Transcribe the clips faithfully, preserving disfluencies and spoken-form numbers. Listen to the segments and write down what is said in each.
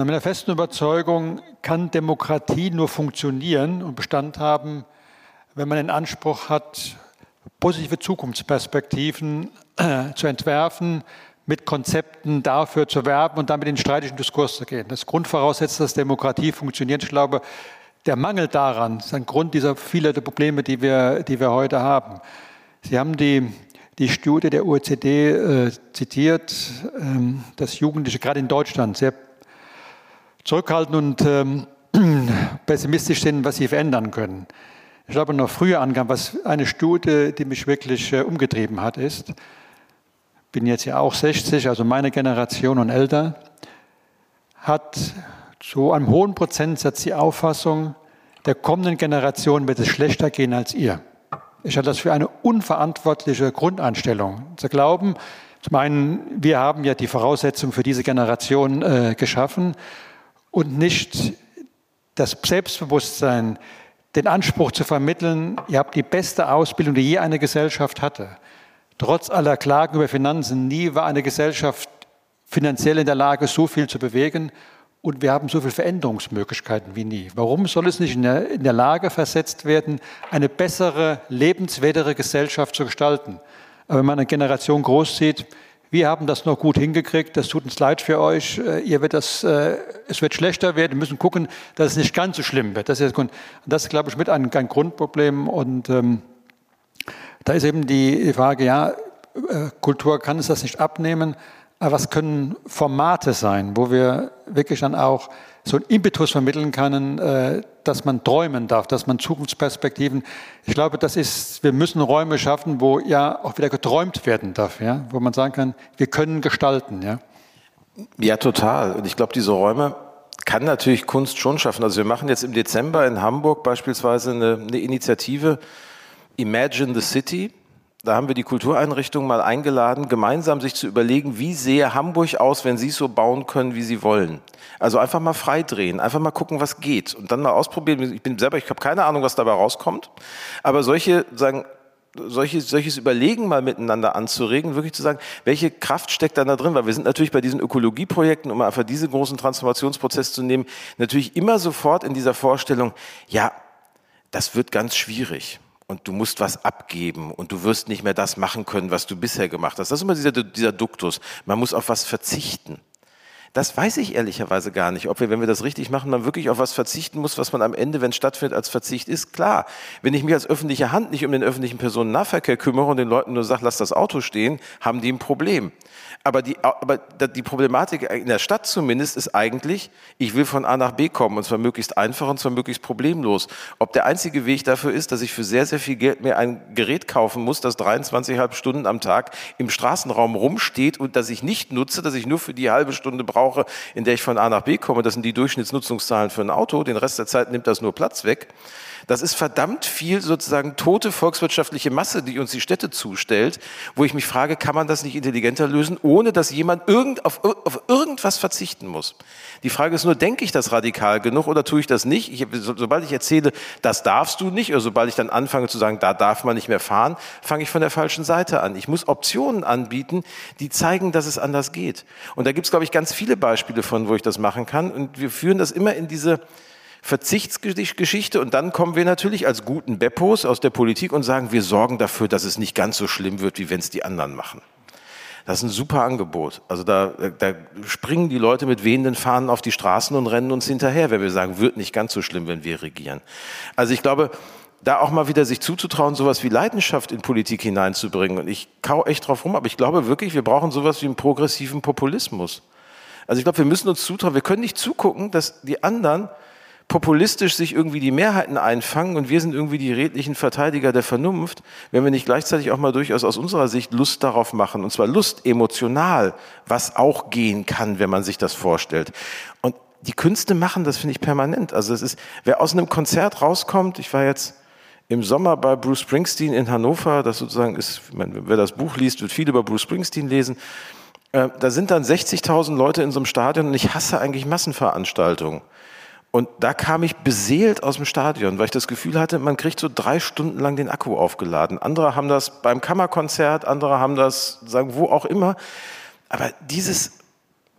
Nach meiner festen Überzeugung kann Demokratie nur funktionieren und Bestand haben, wenn man den Anspruch hat, positive Zukunftsperspektiven äh, zu entwerfen, mit Konzepten dafür zu werben und damit in den streitigen Diskurs zu gehen. Das Grundvoraussetzt, dass Demokratie funktioniert. Ich glaube, der Mangel daran ist ein Grund dieser vielen der Probleme, die wir, die wir heute haben. Sie haben die, die Studie der O E C D äh, zitiert, ähm, dass Jugendliche gerade in Deutschland sehr zurückhaltend und ähm, pessimistisch sind, was sie verändern können. Ich glaube, noch früher angaben, was eine Studie, die mich wirklich äh, umgetrieben hat, ist, ich bin jetzt ja auch sechzig, also meine Generation und älter, hat zu einem hohen Prozentsatz die Auffassung, der kommenden Generation wird es schlechter gehen als ihr. Ich halte das für eine unverantwortliche Grundeinstellung. Zu glauben, zum einen, wir haben ja die Voraussetzungen für diese Generation äh, geschaffen und nicht das Selbstbewusstsein, den Anspruch zu vermitteln, ihr habt die beste Ausbildung, die je eine Gesellschaft hatte. Trotz aller Klagen über Finanzen, nie war eine Gesellschaft finanziell in der Lage, so viel zu bewegen. Und wir haben so viele Veränderungsmöglichkeiten wie nie. Warum soll es nicht in der, in der Lage versetzt werden, eine bessere, lebenswertere Gesellschaft zu gestalten? Aber wenn man eine Generation großzieht, wir haben das noch gut hingekriegt, das tut uns leid für euch, ihr wird das, äh, es wird schlechter werden, wir müssen gucken, dass es nicht ganz so schlimm wird. Das ist, das ist glaube ich, mit ein, ein Grundproblem. Und ähm, da ist eben die, die Frage, ja, äh, Kultur kann es das nicht abnehmen, aber was können Formate sein, wo wir wirklich dann auch so einen Impetus vermitteln können, äh, dass man träumen darf, dass man Zukunftsperspektiven, ich glaube, das ist, wir müssen Räume schaffen, wo ja auch wieder geträumt werden darf, ja, wo man sagen kann, wir können gestalten, ja. Ja, total. Und ich glaube, diese Räume kann natürlich Kunst schon schaffen. Also wir machen jetzt im Dezember in Hamburg beispielsweise eine, eine Initiative Imagine the City. Da haben wir die Kultureinrichtungen mal eingeladen, gemeinsam sich zu überlegen, wie sähe Hamburg aus, wenn sie es so bauen können, wie sie wollen. Also einfach mal freidrehen, einfach mal gucken, was geht und dann mal ausprobieren. Ich bin selber, ich habe keine Ahnung, was dabei rauskommt, aber solche, sagen, solche, solches Überlegen mal miteinander anzuregen, wirklich zu sagen, welche Kraft steckt dann da drin, weil wir sind natürlich bei diesen Ökologieprojekten, um einfach diesen großen Transformationsprozess zu nehmen, natürlich immer sofort in dieser Vorstellung, ja, das wird ganz schwierig. Und du musst was abgeben und du wirst nicht mehr das machen können, was du bisher gemacht hast. Das ist immer dieser, dieser Duktus. Man muss auf was verzichten. Das weiß ich ehrlicherweise gar nicht, ob wir, wenn wir das richtig machen, man wirklich auf was verzichten muss, was man am Ende, wenn es stattfindet, als Verzicht ist. Klar, wenn ich mich als öffentliche Hand nicht um den öffentlichen Personennahverkehr kümmere und den Leuten nur sage, lass das Auto stehen, haben die ein Problem. Aber die, aber die Problematik in der Stadt zumindest ist eigentlich, ich will von A nach B kommen und zwar möglichst einfach und zwar möglichst problemlos. Ob der einzige Weg dafür ist, dass ich für sehr, sehr viel Geld mir ein Gerät kaufen muss, das dreiundzwanzig Komma fünf Stunden am Tag im Straßenraum rumsteht und das ich nicht nutze, das ich nur für die halbe Stunde brauche, in der ich von A nach B komme, das sind die Durchschnittsnutzungszahlen für ein Auto, den Rest der Zeit nimmt das nur Platz weg. Das ist verdammt viel sozusagen tote volkswirtschaftliche Masse, die uns die Städte zustellt, wo ich mich frage, kann man das nicht intelligenter lösen, ohne dass jemand irgend, auf, auf irgendwas verzichten muss? Die Frage ist nur, denke ich das radikal genug oder tue ich das nicht? Ich, so, sobald ich erzähle, das darfst du nicht, oder sobald ich dann anfange zu sagen, da darf man nicht mehr fahren, fange ich von der falschen Seite an. Ich muss Optionen anbieten, die zeigen, dass es anders geht. Und da gibt es, glaube ich, ganz viele Beispiele von, wo ich das machen kann. Und wir führen das immer in diese Verzichtsgeschichte und dann kommen wir natürlich als guten Beppos aus der Politik und sagen, wir sorgen dafür, dass es nicht ganz so schlimm wird, wie wenn es die anderen machen. Das ist ein super Angebot. Also da, da springen die Leute mit wehenden Fahnen auf die Straßen und rennen uns hinterher, wenn wir sagen, wird nicht ganz so schlimm, wenn wir regieren. Also ich glaube, da auch mal wieder sich zuzutrauen, sowas wie Leidenschaft in Politik hineinzubringen. Und ich kau echt drauf rum, aber ich glaube wirklich, wir brauchen sowas wie einen progressiven Populismus. Also ich glaube, wir müssen uns zutrauen, wir können nicht zugucken, dass die anderen populistisch sich irgendwie die Mehrheiten einfangen und wir sind irgendwie die redlichen Verteidiger der Vernunft, wenn wir nicht gleichzeitig auch mal durchaus aus unserer Sicht Lust darauf machen, und zwar Lust emotional, was auch gehen kann, wenn man sich das vorstellt. Und die Künste machen das, finde ich, permanent. Also es ist, wer aus einem Konzert rauskommt, ich war jetzt im Sommer bei Bruce Springsteen in Hannover, das sozusagen ist, ich meine, wer das Buch liest, wird viel über Bruce Springsteen lesen, äh, da sind dann sechzigtausend Leute in so einem Stadion und ich hasse eigentlich Massenveranstaltungen. Und da kam ich beseelt aus dem Stadion, weil ich das Gefühl hatte, man kriegt so drei Stunden lang den Akku aufgeladen. Andere haben das beim Kammerkonzert, andere haben das, sagen, wo auch immer. Aber dieses,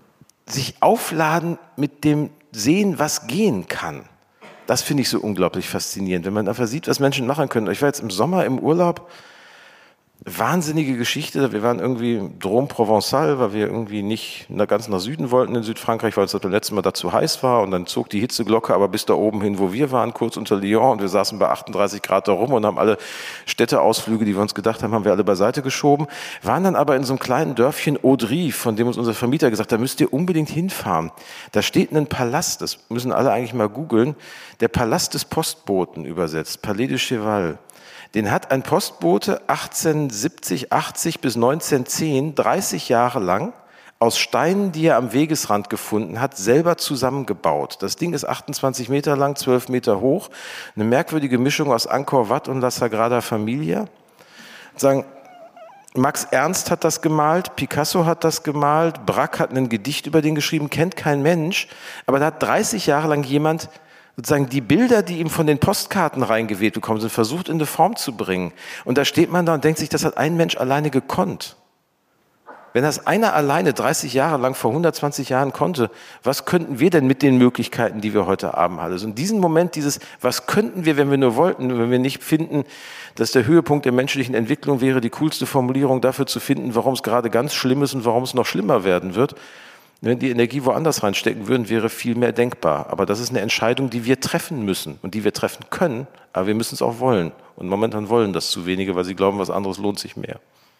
sich aufladen mit dem Sehen, was gehen kann. Das finde ich so unglaublich faszinierend, wenn man einfach sieht, was Menschen machen können. Ich war jetzt im Sommer im Urlaub, wahnsinnige Geschichte. Wir waren irgendwie im Drôme Provençal, weil wir irgendwie nicht ganz nach Süden wollten in Südfrankreich, weil es das letzte Mal dazu heiß war. Und dann zog die Hitzeglocke aber bis da oben hin, wo wir waren, kurz unter Lyon. Und wir saßen bei achtunddreißig Grad da rum und haben alle Städteausflüge, die wir uns gedacht haben, haben wir alle beiseite geschoben. Waren dann aber in so einem kleinen Dörfchen Audry, von dem uns unser Vermieter gesagt hat, da müsst ihr unbedingt hinfahren. Da steht ein Palast, das müssen alle eigentlich mal googeln, der Palast des Postboten übersetzt, Palais du Cheval. Den hat ein Postbote achtzehnhundertsiebzig, achtzig bis neunzehnhundertzehn, dreißig Jahre lang aus Steinen, die er am Wegesrand gefunden hat, selber zusammengebaut. Das Ding ist achtundzwanzig Meter lang, zwölf Meter hoch. Eine merkwürdige Mischung aus Angkor Wat und La Sagrada Familia. Sagen, Max Ernst hat das gemalt, Picasso hat das gemalt, Braque hat ein Gedicht über den geschrieben, kennt kein Mensch. Aber da hat dreißig Jahre lang jemand sozusagen die Bilder, die ihm von den Postkarten reingeweht bekommen sind, versucht in eine Form zu bringen. Und da steht man da und denkt sich, das hat ein Mensch alleine gekonnt. Wenn das einer alleine dreißig Jahre lang vor hundertzwanzig Jahren konnte, was könnten wir denn mit den Möglichkeiten, die wir heute haben, haben? Also in diesem Moment dieses, was könnten wir, wenn wir nur wollten, wenn wir nicht finden, dass der Höhepunkt der menschlichen Entwicklung wäre, die coolste Formulierung dafür zu finden, warum es gerade ganz schlimm ist und warum es noch schlimmer werden wird. Wenn die Energie woanders reinstecken würden, wäre viel mehr denkbar. Aber das ist eine Entscheidung, die wir treffen müssen und die wir treffen können, aber wir müssen es auch wollen. Und momentan wollen das zu wenige, weil sie glauben, was anderes lohnt sich mehr.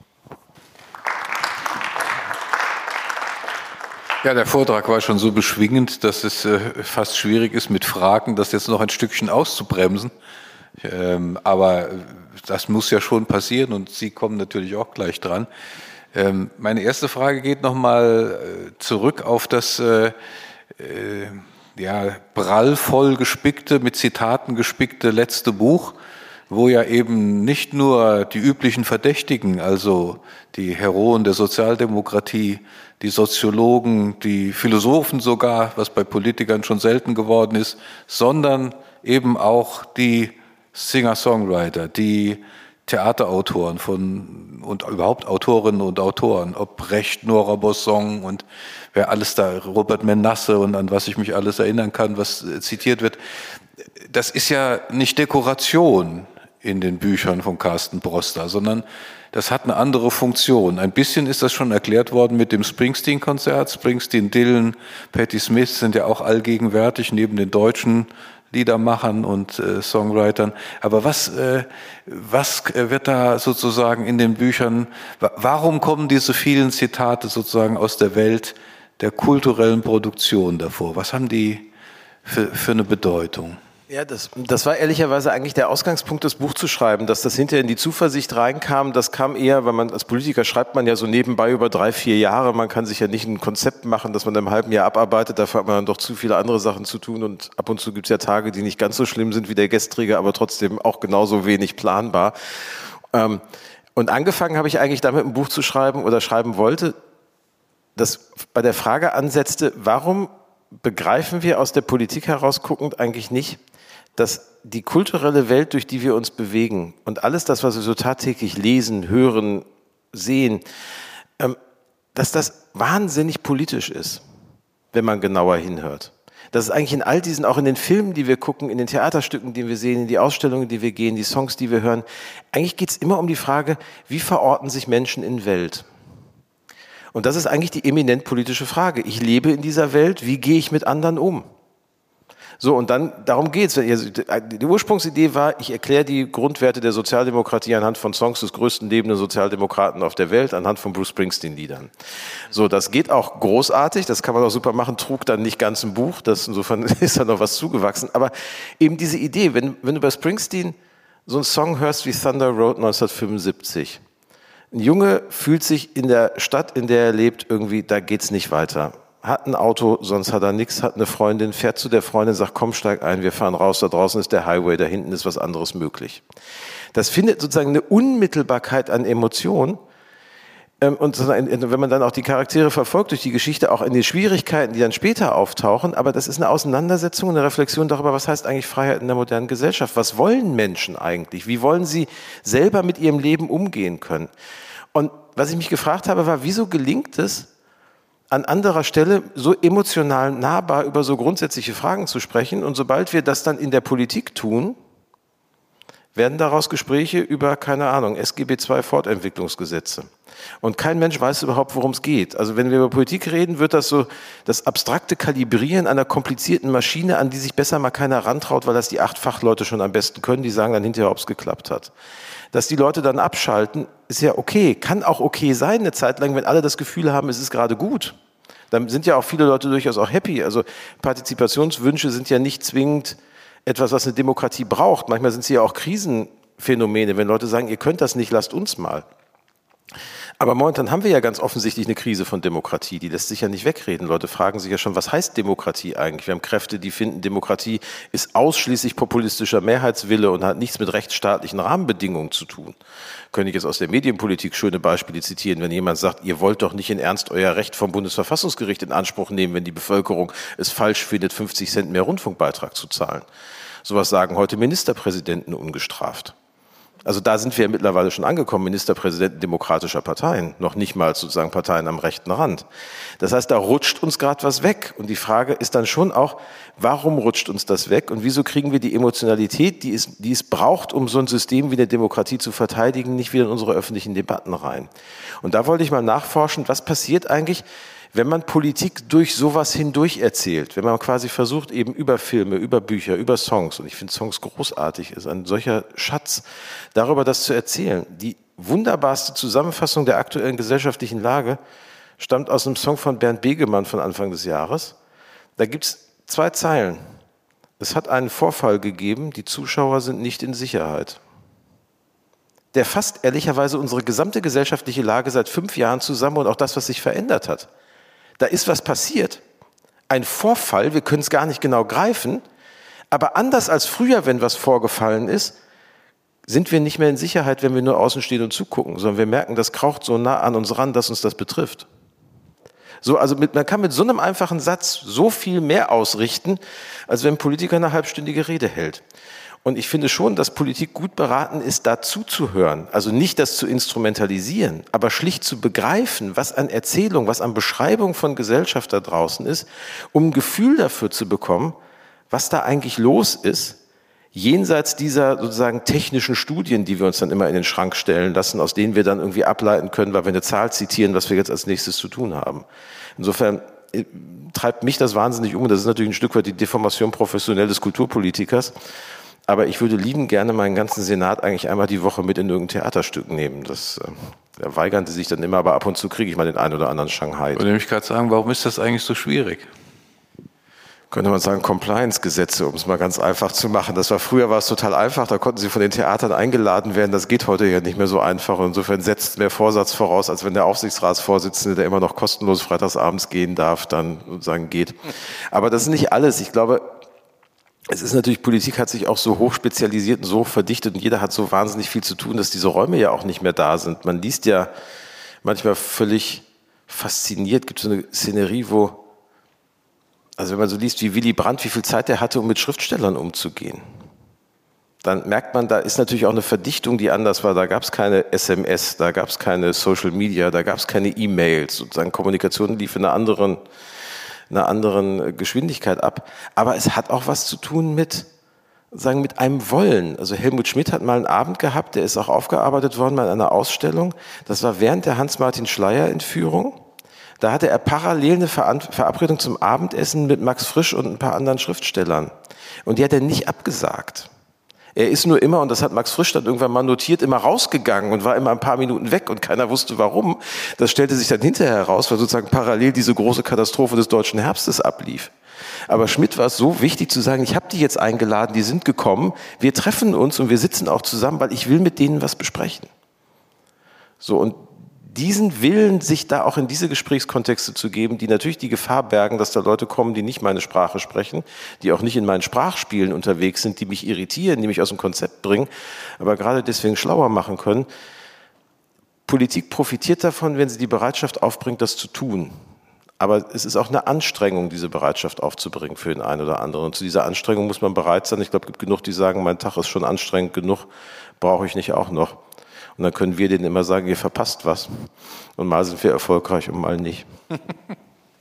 Ja, der Vortrag war schon so beschwingend, dass es äh, fast schwierig ist, mit Fragen das jetzt noch ein Stückchen auszubremsen. Ähm, aber das muss ja schon passieren und Sie kommen natürlich auch gleich dran. Ähm, meine erste Frage geht nochmal äh, zurück auf das äh, äh, ja, prallvoll gespickte, mit Zitaten gespickte letzte Buch, wo ja eben nicht nur die üblichen Verdächtigen, also die Heroen der Sozialdemokratie, die Soziologen, die Philosophen sogar, was bei Politikern schon selten geworden ist, sondern eben auch die Singer-Songwriter, die Theaterautoren von und überhaupt Autorinnen und Autoren, ob Brecht, Nora Bosson und wer alles da, Robert Menasse und an was ich mich alles erinnern kann, was zitiert wird. Das ist ja nicht Dekoration in den Büchern von Carsten Broster, sondern das hat eine andere Funktion. Ein bisschen ist das schon erklärt worden mit dem Springsteen-Konzert. Springsteen, Dylan, Patti Smith sind ja auch allgegenwärtig neben den deutschen Liedermachern und äh, Songwritern. Aber was, äh, was wird da sozusagen in den Büchern, warum kommen diese vielen Zitate sozusagen aus der Welt der kulturellen Produktion davor? Was haben die für, für eine Bedeutung? Ja, das, das war ehrlicherweise eigentlich der Ausgangspunkt, das Buch zu schreiben. Dass das hinterher in die Zuversicht reinkam, das kam eher, weil man als Politiker schreibt man ja so nebenbei über drei, vier Jahre. Man kann sich ja nicht ein Konzept machen, das man im halben Jahr abarbeitet. Dafür hat man dann doch zu viele andere Sachen zu tun. Und ab und zu gibt es ja Tage, die nicht ganz so schlimm sind wie der gestrige, aber trotzdem auch genauso wenig planbar. Und angefangen habe ich eigentlich damit, ein Buch zu schreiben oder schreiben wollte, das bei der Frage ansetzte, warum begreifen wir aus der Politik heraus guckend eigentlich nicht, dass die kulturelle Welt, durch die wir uns bewegen und alles das, was wir so tagtäglich lesen, hören, sehen, dass das wahnsinnig politisch ist, wenn man genauer hinhört. Dass es eigentlich in all diesen, auch in den Filmen, die wir gucken, in den Theaterstücken, die wir sehen, in die Ausstellungen, die wir gehen, die Songs, die wir hören, eigentlich geht es immer um die Frage, wie verorten sich Menschen in Welt? Und das ist eigentlich die eminent politische Frage. Ich lebe in dieser Welt, wie gehe ich mit anderen um? So, und dann, darum geht's. Die Ursprungsidee war, ich erkläre die Grundwerte der Sozialdemokratie anhand von Songs des größten lebenden Sozialdemokraten auf der Welt, anhand von Bruce Springsteen-Liedern. So, das geht auch großartig, das kann man auch super machen, trug dann nicht ganz ein Buch, das, insofern ist da noch was zugewachsen. Aber eben diese Idee, wenn, wenn du bei Springsteen so einen Song hörst wie Thunder Road neunzehnhundertfünfundsiebzig, ein Junge fühlt sich in der Stadt, in der er lebt, irgendwie, da geht's nicht weiter. Hat ein Auto, sonst hat er nichts, hat eine Freundin, fährt zu der Freundin, sagt, komm, steig ein, wir fahren raus, da draußen ist der Highway, da hinten ist was anderes möglich. Das findet sozusagen eine Unmittelbarkeit an Emotionen. Und wenn man dann auch die Charaktere verfolgt durch die Geschichte, auch in die Schwierigkeiten, die dann später auftauchen, aber das ist eine Auseinandersetzung, eine Reflexion darüber, was heißt eigentlich Freiheit in der modernen Gesellschaft? Was wollen Menschen eigentlich? Wie wollen sie selber mit ihrem Leben umgehen können? Und was ich mich gefragt habe, war, wieso gelingt es, an anderer Stelle so emotional nahbar über so grundsätzliche Fragen zu sprechen. Und sobald wir das dann in der Politik tun, werden daraus Gespräche über, keine Ahnung, S G B zwei Fortentwicklungsgesetze. Und kein Mensch weiß überhaupt, worum es geht. Also wenn wir über Politik reden, wird das so das abstrakte Kalibrieren einer komplizierten Maschine, an die sich besser mal keiner rantraut, weil das die acht Fachleute schon am besten können, die sagen dann hinterher, ob es geklappt hat. Dass die Leute dann abschalten, ist ja okay, kann auch okay sein eine Zeit lang, wenn alle das Gefühl haben, es ist gerade gut. Dann sind ja auch viele Leute durchaus auch happy. Also Partizipationswünsche sind ja nicht zwingend etwas, was eine Demokratie braucht. Manchmal sind sie ja auch Krisenphänomene, wenn Leute sagen, ihr könnt das nicht, lasst uns mal. Aber momentan haben wir ja ganz offensichtlich eine Krise von Demokratie, die lässt sich ja nicht wegreden. Leute fragen sich ja schon, was heißt Demokratie eigentlich? Wir haben Kräfte, die finden, Demokratie ist ausschließlich populistischer Mehrheitswille und hat nichts mit rechtsstaatlichen Rahmenbedingungen zu tun. Könnte ich jetzt aus der Medienpolitik schöne Beispiele zitieren, wenn jemand sagt, ihr wollt doch nicht in Ernst euer Recht vom Bundesverfassungsgericht in Anspruch nehmen, wenn die Bevölkerung es falsch findet, fünfzig Cent mehr Rundfunkbeitrag zu zahlen. Sowas sagen heute Ministerpräsidenten ungestraft. Also da sind wir ja mittlerweile schon angekommen, Ministerpräsidenten demokratischer Parteien, noch nicht mal sozusagen Parteien am rechten Rand. Das heißt, da rutscht uns gerade was weg. Und die Frage ist dann schon auch, warum rutscht uns das weg und wieso kriegen wir die Emotionalität, die es, die es braucht, um so ein System wie eine Demokratie zu verteidigen, nicht wieder in unsere öffentlichen Debatten rein. Und da wollte ich mal nachforschen, was passiert eigentlich, wenn man Politik durch sowas hindurch erzählt, wenn man quasi versucht, eben über Filme, über Bücher, über Songs, und ich finde Songs großartig, ist ein solcher Schatz, darüber das zu erzählen. Die wunderbarste Zusammenfassung der aktuellen gesellschaftlichen Lage stammt aus einem Song von Bernd Begemann von Anfang des Jahres. Da gibt es zwei Zeilen. Es hat einen Vorfall gegeben, die Zuschauer sind nicht in Sicherheit. Der fasst ehrlicherweise unsere gesamte gesellschaftliche Lage seit fünf Jahren zusammen und auch das, was sich verändert hat. Da ist was passiert, ein Vorfall, wir können es gar nicht genau greifen, aber anders als früher, wenn was vorgefallen ist, sind wir nicht mehr in Sicherheit, wenn wir nur außen stehen und zugucken, sondern wir merken, das kraucht so nah an uns ran, dass uns das betrifft. So, also mit, man kann mit so einem einfachen Satz so viel mehr ausrichten, als wenn ein Politiker eine halbstündige Rede hält. Und ich finde schon, dass Politik gut beraten ist, da zuzuhören. Also nicht das zu instrumentalisieren, aber schlicht zu begreifen, was an Erzählung, was an Beschreibung von Gesellschaft da draußen ist, um ein Gefühl dafür zu bekommen, was da eigentlich los ist, jenseits dieser sozusagen technischen Studien, die wir uns dann immer in den Schrank stellen lassen, aus denen wir dann irgendwie ableiten können, weil wir eine Zahl zitieren, was wir jetzt als nächstes zu tun haben. Insofern treibt mich das wahnsinnig um. Das ist natürlich ein Stück weit die Deformation professionell des Kulturpolitikers. Aber ich würde lieben gerne meinen ganzen Senat eigentlich einmal die Woche mit in irgendein Theaterstück nehmen. Das äh, weigern sie sich dann immer, aber ab und zu kriege ich mal den einen oder anderen Shanghai. Ich würde nämlich gerade sagen, warum ist das eigentlich so schwierig? Könnte man sagen, Compliance-Gesetze, um es mal ganz einfach zu machen. Das war früher war es total einfach, da konnten sie von den Theatern eingeladen werden. Das geht heute ja nicht mehr so einfach. Und insofern setzt mehr Vorsatz voraus, als wenn der Aufsichtsratsvorsitzende, der immer noch kostenlos freitagsabends gehen darf, dann sozusagen geht. Aber das ist nicht alles. Ich glaube, es ist natürlich, Politik hat sich auch so hoch spezialisiert und so hoch verdichtet und jeder hat so wahnsinnig viel zu tun, dass diese Räume ja auch nicht mehr da sind. Man liest ja manchmal völlig fasziniert, gibt es so eine Szenerie, wo, also wenn man so liest, wie Willy Brandt, wie viel Zeit er hatte, um mit Schriftstellern umzugehen, dann merkt man, da ist natürlich auch eine Verdichtung, die anders war. Da gab es keine S M S, da gab es keine Social Media, da gab es keine E-Mails, sozusagen Kommunikation lief in einer anderen einer anderen Geschwindigkeit ab. Aber es hat auch was zu tun mit, sagen, mit einem Wollen. Also Helmut Schmidt hat mal einen Abend gehabt, der ist auch aufgearbeitet worden bei einer Ausstellung. Das war während der Hans-Martin-Schleyer-Entführung. Da hatte er parallel eine Verabredung zum Abendessen mit Max Frisch und ein paar anderen Schriftstellern. Und die hat er nicht abgesagt. Er ist nur immer, und das hat Max Frisch dann irgendwann mal notiert, immer rausgegangen und war immer ein paar Minuten weg und keiner wusste warum. Das stellte sich dann hinterher heraus, weil sozusagen parallel diese große Katastrophe des deutschen Herbstes ablief. Aber Schmidt war es so wichtig zu sagen, ich habe die jetzt eingeladen, die sind gekommen, wir treffen uns und wir sitzen auch zusammen, weil ich will mit denen was besprechen. So, und diesen Willen, sich da auch in diese Gesprächskontexte zu geben, die natürlich die Gefahr bergen, dass da Leute kommen, die nicht meine Sprache sprechen, die auch nicht in meinen Sprachspielen unterwegs sind, die mich irritieren, die mich aus dem Konzept bringen, aber gerade deswegen schlauer machen können. Politik profitiert davon, wenn sie die Bereitschaft aufbringt, das zu tun. Aber es ist auch eine Anstrengung, diese Bereitschaft aufzubringen für den einen oder anderen. Und zu dieser Anstrengung muss man bereit sein. Ich glaube, es gibt genug, die sagen, mein Tag ist schon anstrengend genug, brauche ich nicht auch noch. Und dann können wir denen immer sagen, ihr verpasst was. Und mal sind wir erfolgreich und mal nicht.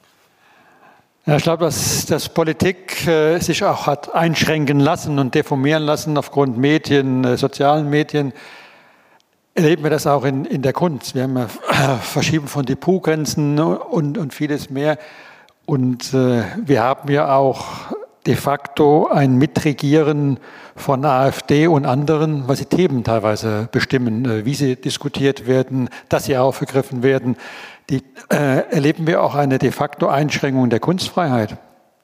Ja, ich glaube, dass, dass Politik äh, sich auch hat einschränken lassen und deformieren lassen aufgrund Medien, äh, sozialen Medien. Erleben wir das auch in, in der Kunst. Wir haben ja äh, Verschieben von Depotgrenzen und, und vieles mehr. Und äh, wir haben ja auch de facto ein Mitregieren von AfD und anderen, weil sie Themen teilweise bestimmen, äh, wie sie diskutiert werden, dass sie aufgegriffen werden. Die, äh, erleben wir auch eine de facto Einschränkung der Kunstfreiheit?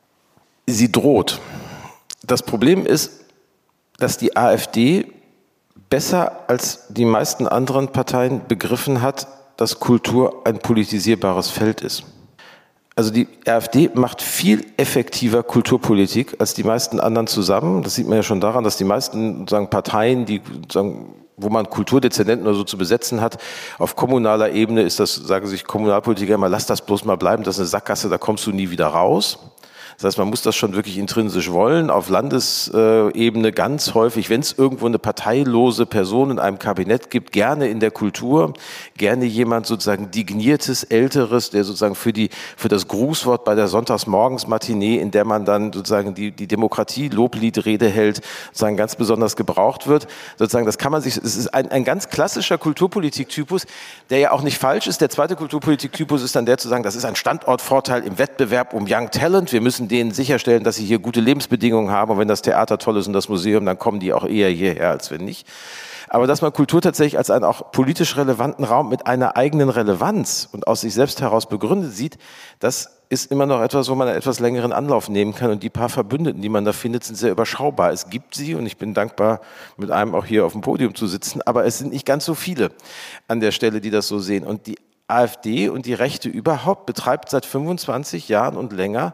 Sie droht. Das Problem ist, dass die AfD besser als die meisten anderen Parteien begriffen hat, dass Kultur ein politisierbares Feld ist. Also die AfD macht viel effektiver Kulturpolitik als die meisten anderen zusammen. Das sieht man ja schon daran, dass die meisten sozusagen Parteien, die sozusagen, wo man Kulturdezernenten oder so zu besetzen hat, auf kommunaler Ebene ist das, sagen sich Kommunalpolitiker immer, lass das bloß mal bleiben, das ist eine Sackgasse, da kommst du nie wieder raus. Das heißt, man muss das schon wirklich intrinsisch wollen. Auf Landesebene ganz häufig, wenn es irgendwo eine parteilose Person in einem Kabinett gibt, gerne in der Kultur, gerne jemand sozusagen digniertes, älteres, der sozusagen für die für das Grußwort bei der Sonntagsmorgens-Matinee, in der man dann sozusagen die die Demokratie-Lobliedrede hält, sozusagen ganz besonders gebraucht wird. Sozusagen, das kann man sich, es ist ein, ein ganz klassischer Kulturpolitik-Typus, der ja auch nicht falsch ist. Der zweite Kulturpolitik-Typus ist dann der zu sagen, das ist ein Standortvorteil im Wettbewerb um Young Talent. Wir müssen denen sicherstellen, dass sie hier gute Lebensbedingungen haben und wenn das Theater toll ist und das Museum, dann kommen die auch eher hierher, als wenn nicht. Aber dass man Kultur tatsächlich als einen auch politisch relevanten Raum mit einer eigenen Relevanz und aus sich selbst heraus begründet sieht, das ist immer noch etwas, wo man einen etwas längeren Anlauf nehmen kann und die paar Verbündeten, die man da findet, sind sehr überschaubar. Es gibt sie und ich bin dankbar, mit einem auch hier auf dem Podium zu sitzen, aber es sind nicht ganz so viele an der Stelle, die das so sehen. Und die AfD und die Rechte überhaupt betreibt seit fünfundzwanzig Jahren und länger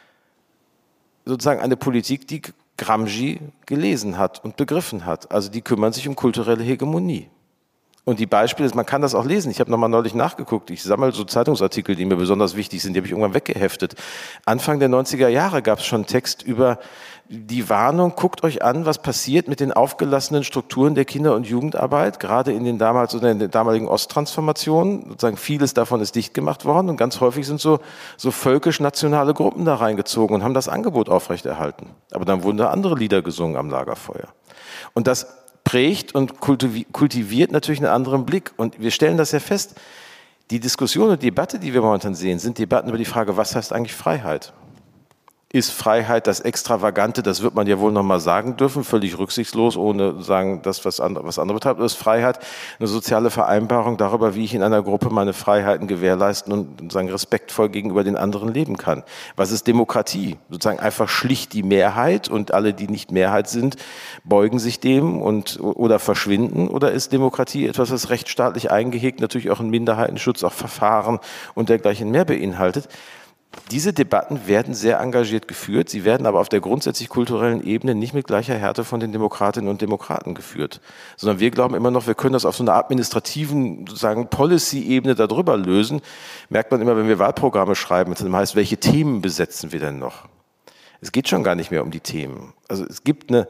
sozusagen eine Politik, die Gramsci gelesen hat und begriffen hat. Also die kümmern sich um kulturelle Hegemonie. Und die Beispiele, man kann das auch lesen. Ich habe nochmal neulich nachgeguckt. Ich sammle so Zeitungsartikel, die mir besonders wichtig sind. Die habe ich irgendwann weggeheftet. Anfang der neunziger Jahre gab es schon einen Text über die Warnung, guckt euch an, was passiert mit den aufgelassenen Strukturen der Kinder- und Jugendarbeit, gerade in den damals oder in den damaligen Osttransformationen. Sozusagen vieles davon ist dicht gemacht worden und ganz häufig sind so, so völkisch-nationale Gruppen da reingezogen und haben das Angebot aufrechterhalten. Aber dann wurden da andere Lieder gesungen am Lagerfeuer. Und das prägt und kultiviert natürlich einen anderen Blick. Und wir stellen das ja fest, die Diskussion und die Debatte, die wir momentan sehen, sind Debatten über die Frage, was heißt eigentlich Freiheit? Ist Freiheit das Extravagante, das wird man ja wohl noch mal sagen dürfen, völlig rücksichtslos, ohne sagen, das, was andere, was andere betreibt. Ist Freiheit eine soziale Vereinbarung darüber, wie ich in einer Gruppe meine Freiheiten gewährleisten und sozusagen respektvoll gegenüber den anderen leben kann? Was ist Demokratie? Sozusagen einfach schlicht die Mehrheit und alle, die nicht Mehrheit sind, beugen sich dem und, oder verschwinden? Oder ist Demokratie etwas, was rechtsstaatlich eingehegt, natürlich auch einen Minderheitenschutz, auch Verfahren und dergleichen mehr beinhaltet? Diese Debatten werden sehr engagiert geführt, sie werden aber auf der grundsätzlich kulturellen Ebene nicht mit gleicher Härte von den Demokratinnen und Demokraten geführt, sondern wir glauben immer noch, wir können das auf so einer administrativen, sozusagen Policy-Ebene darüber lösen. Merkt man immer, wenn wir Wahlprogramme schreiben, wenn es dann heißt, welche Themen besetzen wir denn noch? Es geht schon gar nicht mehr um die Themen. Also es gibt eine,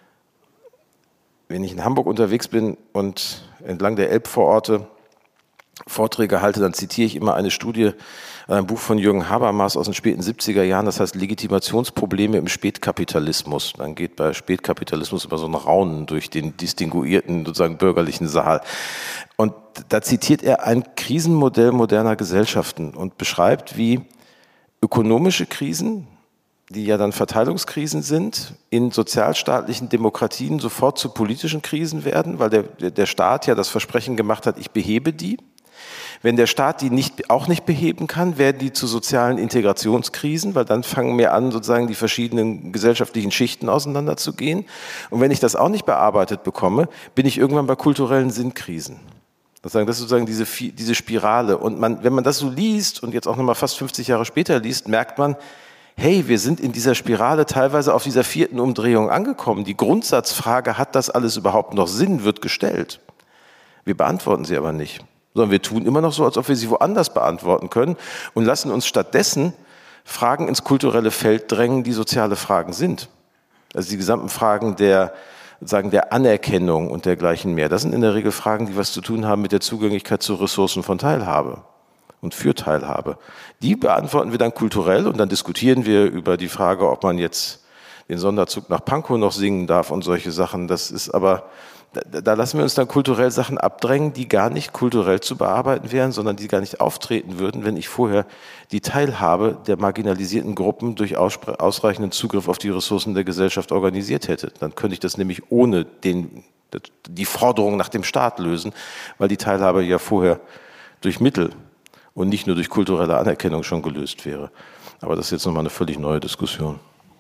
wenn ich in Hamburg unterwegs bin und entlang der Elbvororte Vorträge halte, dann zitiere ich immer eine Studie, ein Buch von Jürgen Habermas aus den späten siebziger Jahren, das heißt Legitimationsprobleme im Spätkapitalismus. Dann geht bei Spätkapitalismus immer so ein Raunen durch den distinguierten, sozusagen bürgerlichen Saal. Und da zitiert er ein Krisenmodell moderner Gesellschaften und beschreibt, wie ökonomische Krisen, die ja dann Verteilungskrisen sind, in sozialstaatlichen Demokratien sofort zu politischen Krisen werden, weil der, der Staat ja das Versprechen gemacht hat, ich behebe die. Wenn der Staat die nicht, auch nicht beheben kann, werden die zu sozialen Integrationskrisen, weil dann fangen mehr an, sozusagen die verschiedenen gesellschaftlichen Schichten auseinanderzugehen. Und wenn ich das auch nicht bearbeitet bekomme, bin ich irgendwann bei kulturellen Sinnkrisen. Das ist sozusagen diese, diese Spirale. Und man, wenn man das so liest und jetzt auch nochmal fast fünfzig Jahre später liest, merkt man, hey, wir sind in dieser Spirale teilweise auf dieser vierten Umdrehung angekommen. Die Grundsatzfrage, hat das alles überhaupt noch Sinn, wird gestellt. Wir beantworten sie aber nicht. Sondern wir tun immer noch so, als ob wir sie woanders beantworten können und lassen uns stattdessen Fragen ins kulturelle Feld drängen, die soziale Fragen sind. Also die gesamten Fragen der, sagen, der Anerkennung und dergleichen mehr. Das sind in der Regel Fragen, die was zu tun haben mit der Zugänglichkeit zu Ressourcen von Teilhabe. und für Teilhabe. Die beantworten wir dann kulturell und dann diskutieren wir über die Frage, ob man jetzt den Sonderzug nach Pankow noch singen darf und solche Sachen. Das ist aber, da, da lassen wir uns dann kulturell Sachen abdrängen, die gar nicht kulturell zu bearbeiten wären, sondern die gar nicht auftreten würden, wenn ich vorher die Teilhabe der marginalisierten Gruppen durch ausreichenden Zugriff auf die Ressourcen der Gesellschaft organisiert hätte. Dann könnte ich das nämlich ohne den, die Forderung nach dem Staat lösen, weil die Teilhabe ja vorher durch Mittel und nicht nur durch kulturelle Anerkennung schon gelöst wäre. Aber das ist jetzt nochmal eine völlig neue Diskussion.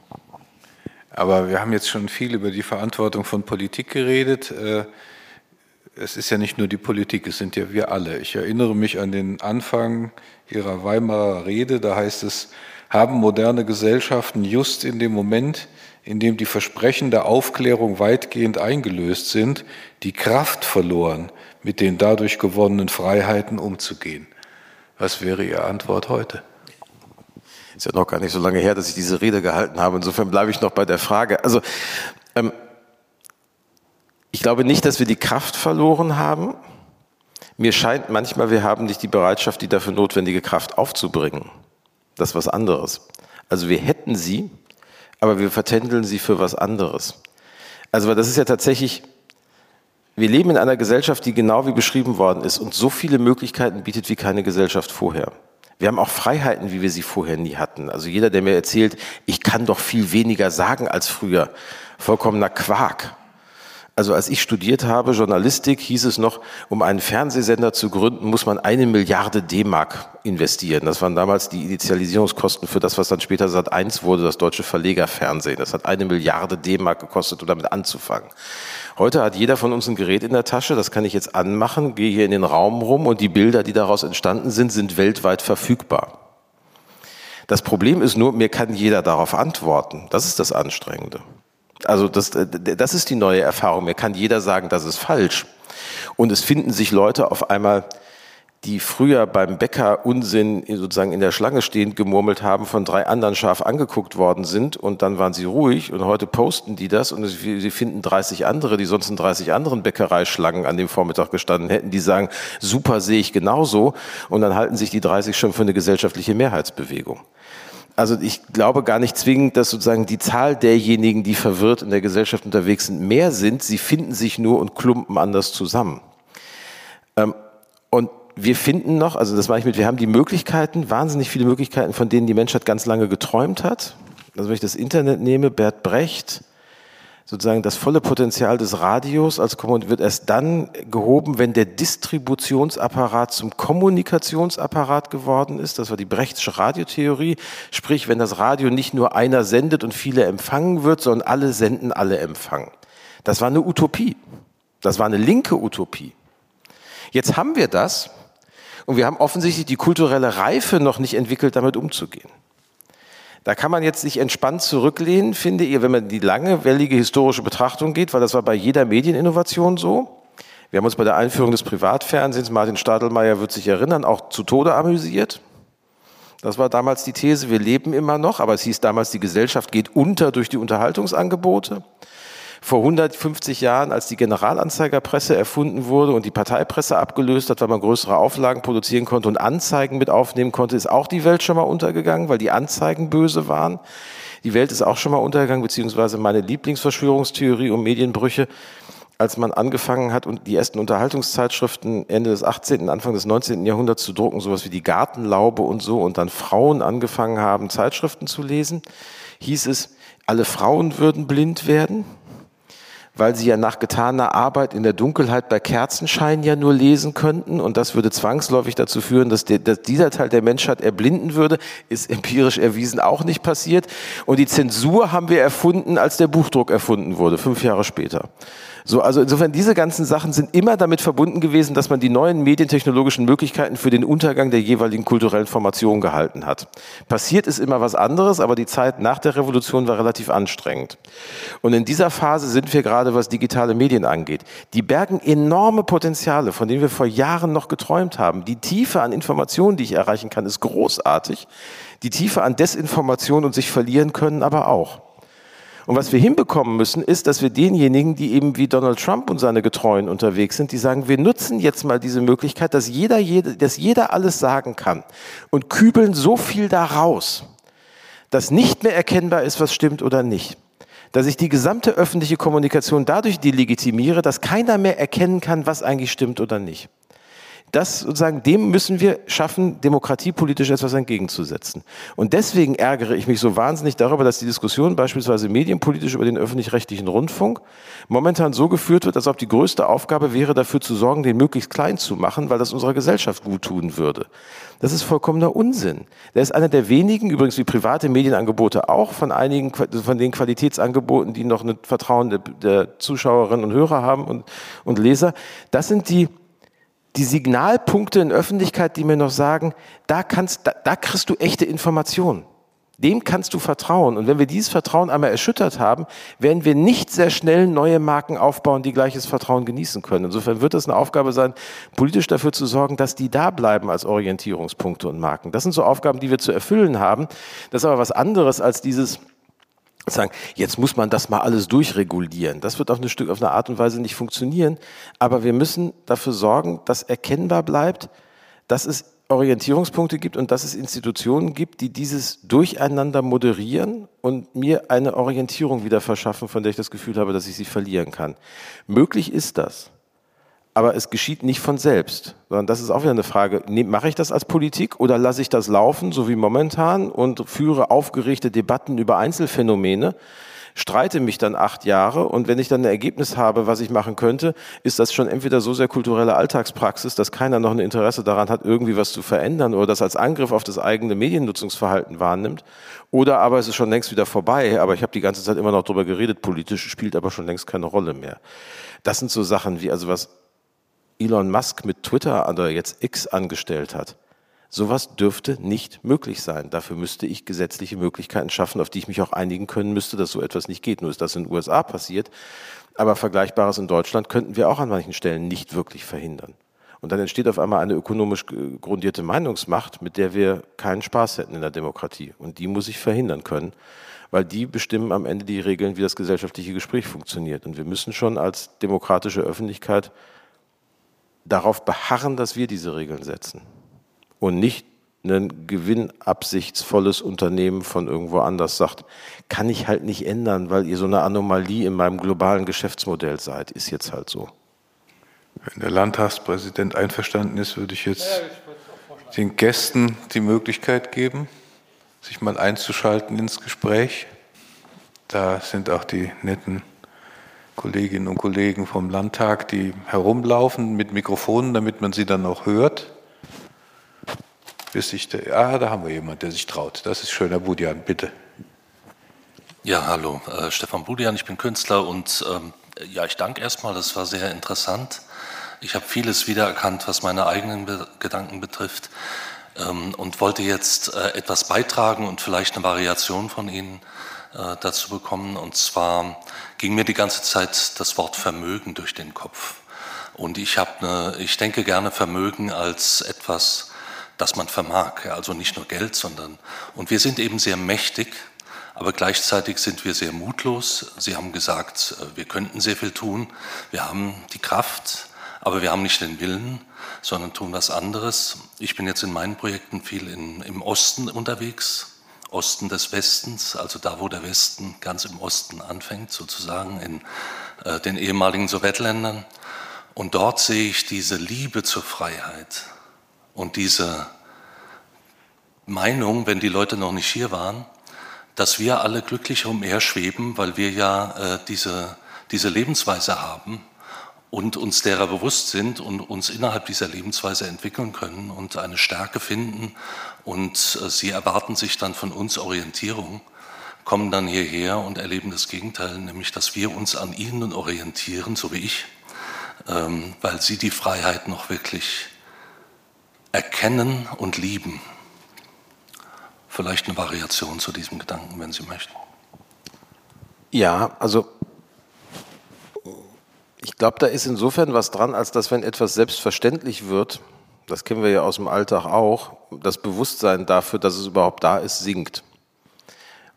Aber wir haben jetzt schon viel über die Verantwortung von Politik geredet. Es ist ja nicht nur die Politik, es sind ja wir alle. Ich erinnere mich an den Anfang Ihrer Weimarer Rede, da heißt es, haben moderne Gesellschaften just in dem Moment, in dem die Versprechen der Aufklärung weitgehend eingelöst sind, die Kraft verloren, mit den dadurch gewonnenen Freiheiten umzugehen. Was wäre Ihre Antwort heute? Ist ja noch gar nicht so lange her, dass ich diese Rede gehalten habe. Insofern bleibe ich noch bei der Frage. Also, ähm, ich glaube nicht, dass wir die Kraft verloren haben. Mir scheint manchmal, wir haben nicht die Bereitschaft, die dafür notwendige Kraft aufzubringen. Das ist was anderes. Also wir hätten sie, aber wir vertändeln sie für was anderes. Also das ist ja tatsächlich, wir leben in einer Gesellschaft, die genau wie beschrieben worden ist und so viele Möglichkeiten bietet wie keine Gesellschaft vorher. Wir haben auch Freiheiten, wie wir sie vorher nie hatten. Also jeder, der mir erzählt, ich kann doch viel weniger sagen als früher, vollkommener Quark. Also als ich studiert habe, Journalistik, hieß es noch, um einen Fernsehsender zu gründen, muss man eine Milliarde D-Mark investieren. Das waren damals die Initialisierungskosten für das, was dann später Sat eins wurde, das deutsche Verlegerfernsehen. Das hat eine Milliarde D-Mark gekostet, um damit anzufangen. Heute hat jeder von uns ein Gerät in der Tasche, das kann ich jetzt anmachen, gehe hier in den Raum rum und die Bilder, die daraus entstanden sind, sind weltweit verfügbar. Das Problem ist nur, mir kann jeder darauf antworten. Das ist das Anstrengende. Also das, das ist die neue Erfahrung. Mir kann jeder sagen, das ist falsch. Und es finden sich Leute auf einmal, die früher beim Bäcker Unsinn sozusagen in der Schlange stehend gemurmelt haben, von drei anderen scharf angeguckt worden sind und dann waren sie ruhig und heute posten die das und sie finden dreißig andere, die sonst in dreißig anderen Bäckereischlangen an dem Vormittag gestanden hätten, die sagen, super, sehe ich genauso, und dann halten sich die dreißig schon für eine gesellschaftliche Mehrheitsbewegung. Also ich glaube gar nicht zwingend, dass sozusagen die Zahl derjenigen, die verwirrt in der Gesellschaft unterwegs sind, mehr sind. Sie finden sich nur und klumpen anders zusammen. Und wir finden noch, also das meine ich mit, wir haben die Möglichkeiten, wahnsinnig viele Möglichkeiten, von denen die Menschheit ganz lange geträumt hat. Also wenn ich das Internet nehme, Bert Brecht, sozusagen das volle Potenzial des Radios als Kommunikation wird erst dann gehoben, wenn der Distributionsapparat zum Kommunikationsapparat geworden ist. Das war die Brechtsche Radiotheorie. Sprich, wenn das Radio nicht nur einer sendet und viele empfangen wird, sondern alle senden, alle empfangen. Das war eine Utopie. Das war eine linke Utopie. Jetzt haben wir das und wir haben offensichtlich die kulturelle Reife noch nicht entwickelt, damit umzugehen. Da kann man jetzt sich entspannt zurücklehnen, finde ich, wenn man die lange, wellige historische Betrachtung geht, weil das war bei jeder Medieninnovation so. Wir haben uns bei der Einführung des Privatfernsehens, Martin Stadelmeier wird sich erinnern, auch zu Tode amüsiert. Das war damals die These, wir leben immer noch, aber es hieß damals, die Gesellschaft geht unter durch die Unterhaltungsangebote. Vor hundertfünfzig Jahren, als die Generalanzeigerpresse erfunden wurde und die Parteipresse abgelöst hat, weil man größere Auflagen produzieren konnte und Anzeigen mit aufnehmen konnte, ist auch die Welt schon mal untergegangen, weil die Anzeigen böse waren. Die Welt ist auch schon mal untergegangen, beziehungsweise meine Lieblingsverschwörungstheorie um Medienbrüche, als man angefangen hat und die ersten Unterhaltungszeitschriften Ende des achtzehnten, Anfang des neunzehnten Jahrhunderts zu drucken, sowas wie die Gartenlaube und so, und dann Frauen angefangen haben, Zeitschriften zu lesen, hieß es, alle Frauen würden blind werden, weil sie ja nach getaner Arbeit in der Dunkelheit bei Kerzenschein ja nur lesen könnten, und das würde zwangsläufig dazu führen, dass, der, dass dieser Teil der Menschheit erblinden würde, ist empirisch erwiesen auch nicht passiert, und die Zensur haben wir erfunden, als der Buchdruck erfunden wurde, fünf Jahre später. So, also insofern, diese ganzen Sachen sind immer damit verbunden gewesen, dass man die neuen medientechnologischen Möglichkeiten für den Untergang der jeweiligen kulturellen Formation gehalten hat. Passiert ist immer was anderes, aber die Zeit nach der Revolution war relativ anstrengend. Und in dieser Phase sind wir gerade, was digitale Medien angeht. Die bergen enorme Potenziale, von denen wir vor Jahren noch geträumt haben. Die Tiefe an Informationen, die ich erreichen kann, ist großartig. Die Tiefe an Desinformation und sich verlieren können aber auch. Und was wir hinbekommen müssen, ist, dass wir denjenigen, die eben wie Donald Trump und seine Getreuen unterwegs sind, die sagen, wir nutzen jetzt mal diese Möglichkeit, dass jeder, jede, dass jeder alles sagen kann und kübeln so viel da raus, dass nicht mehr erkennbar ist, was stimmt oder nicht. Dass ich die gesamte öffentliche Kommunikation dadurch delegitimiere, dass keiner mehr erkennen kann, was eigentlich stimmt oder nicht. Das sozusagen, dem müssen wir schaffen, demokratiepolitisch etwas entgegenzusetzen. Und deswegen ärgere ich mich so wahnsinnig darüber, dass die Diskussion beispielsweise medienpolitisch über den öffentlich-rechtlichen Rundfunk momentan so geführt wird, als ob die größte Aufgabe wäre, dafür zu sorgen, den möglichst klein zu machen, weil das unserer Gesellschaft gut tun würde. Das ist vollkommener Unsinn. Der ist einer der wenigen, übrigens wie private Medienangebote auch, von einigen, von den Qualitätsangeboten, die noch ein Vertrauen der, der Zuschauerinnen und Hörer haben und, und Leser. Das sind die Die Signalpunkte in Öffentlichkeit, die mir noch sagen, da kannst, da, da kriegst du echte Informationen. Dem kannst du vertrauen. Und wenn wir dieses Vertrauen einmal erschüttert haben, werden wir nicht sehr schnell neue Marken aufbauen, die gleiches Vertrauen genießen können. Insofern wird es eine Aufgabe sein, politisch dafür zu sorgen, dass die da bleiben als Orientierungspunkte und Marken. Das sind so Aufgaben, die wir zu erfüllen haben. Das ist aber was anderes als dieses sagen, jetzt muss man das mal alles durchregulieren. Das wird auf ein Stück, auf eine Art und Weise nicht funktionieren. Aber wir müssen dafür sorgen, dass erkennbar bleibt, dass es Orientierungspunkte gibt und dass es Institutionen gibt, die dieses Durcheinander moderieren und mir eine Orientierung wieder verschaffen, von der ich das Gefühl habe, dass ich sie verlieren kann. Möglich ist das. Aber es geschieht nicht von selbst, sondern das ist auch wieder eine Frage, mache ich das als Politik oder lasse ich das laufen, so wie momentan, und führe aufgeregte Debatten über Einzelfänomene, streite mich dann acht Jahre und wenn ich dann ein Ergebnis habe, was ich machen könnte, ist das schon entweder so sehr kulturelle Alltagspraxis, dass keiner noch ein Interesse daran hat, irgendwie was zu verändern oder das als Angriff auf das eigene Mediennutzungsverhalten wahrnimmt, oder aber es ist schon längst wieder vorbei, aber ich habe die ganze Zeit immer noch drüber geredet, politisch spielt aber schon längst keine Rolle mehr. Das sind so Sachen wie, also was Elon Musk mit Twitter oder jetzt X angestellt hat. Sowas dürfte nicht möglich sein. Dafür müsste ich gesetzliche Möglichkeiten schaffen, auf die ich mich auch einigen können müsste, dass so etwas nicht geht. Nur ist das in den U S A passiert. Aber Vergleichbares in Deutschland könnten wir auch an manchen Stellen nicht wirklich verhindern. Und dann entsteht auf einmal eine ökonomisch grundierte Meinungsmacht, mit der wir keinen Spaß hätten in der Demokratie. Und die muss ich verhindern können, weil die bestimmen am Ende die Regeln, wie das gesellschaftliche Gespräch funktioniert. Und wir müssen schon als demokratische Öffentlichkeit darauf beharren, dass wir diese Regeln setzen und nicht ein gewinnabsichtsvolles Unternehmen von irgendwo anders sagt, kann ich halt nicht ändern, weil ihr so eine Anomalie in meinem globalen Geschäftsmodell seid, ist jetzt halt so. Wenn der Landtagspräsident einverstanden ist, würde ich jetzt den Gästen die Möglichkeit geben, sich mal einzuschalten ins Gespräch. Da sind auch die netten Kolleginnen und Kollegen vom Landtag, die herumlaufen mit Mikrofonen, damit man sie dann auch hört. Bis sich der, ah, da haben wir jemanden, der sich traut. Das ist schön, Herr Budian, bitte. Ja, hallo, äh, Stefan Budian, ich bin Künstler und ähm, ja, ich danke erstmal, das war sehr interessant. Ich habe vieles wiedererkannt, was meine eigenen Be- Gedanken betrifft ähm, und wollte jetzt äh, etwas beitragen und vielleicht eine Variation von Ihnen äh, dazu bekommen. Und zwar ging mir die ganze Zeit das Wort Vermögen durch den Kopf. Und ich habe eine, ich denke gerne Vermögen als etwas, das man vermag. Ja, also nicht nur Geld, sondern, und wir sind eben sehr mächtig, aber gleichzeitig sind wir sehr mutlos. Sie haben gesagt, wir könnten sehr viel tun. Wir haben die Kraft, aber wir haben nicht den Willen, sondern tun was anderes. Ich bin jetzt in meinen Projekten viel in, im Osten unterwegs. Osten des Westens, also da, wo der Westen ganz im Osten anfängt, sozusagen in äh, den ehemaligen Sowjetländern. Und dort sehe ich diese Liebe zur Freiheit und diese Meinung, wenn die Leute noch nicht hier waren, dass wir alle glücklich umherschweben, weil wir ja äh, diese, diese Lebensweise haben und uns derer bewusst sind und uns innerhalb dieser Lebensweise entwickeln können und eine Stärke finden. Und äh, sie erwarten sich dann von uns Orientierung, kommen dann hierher und erleben das Gegenteil, nämlich dass wir uns an ihnen orientieren, so wie ich, ähm, weil sie die Freiheit noch wirklich erkennen und lieben. Vielleicht eine Variation zu diesem Gedanken, wenn Sie möchten. Ja, also ich glaube, da ist insofern was dran, als dass, wenn etwas selbstverständlich wird, das kennen wir ja aus dem Alltag auch, das Bewusstsein dafür, dass es überhaupt da ist, sinkt. Und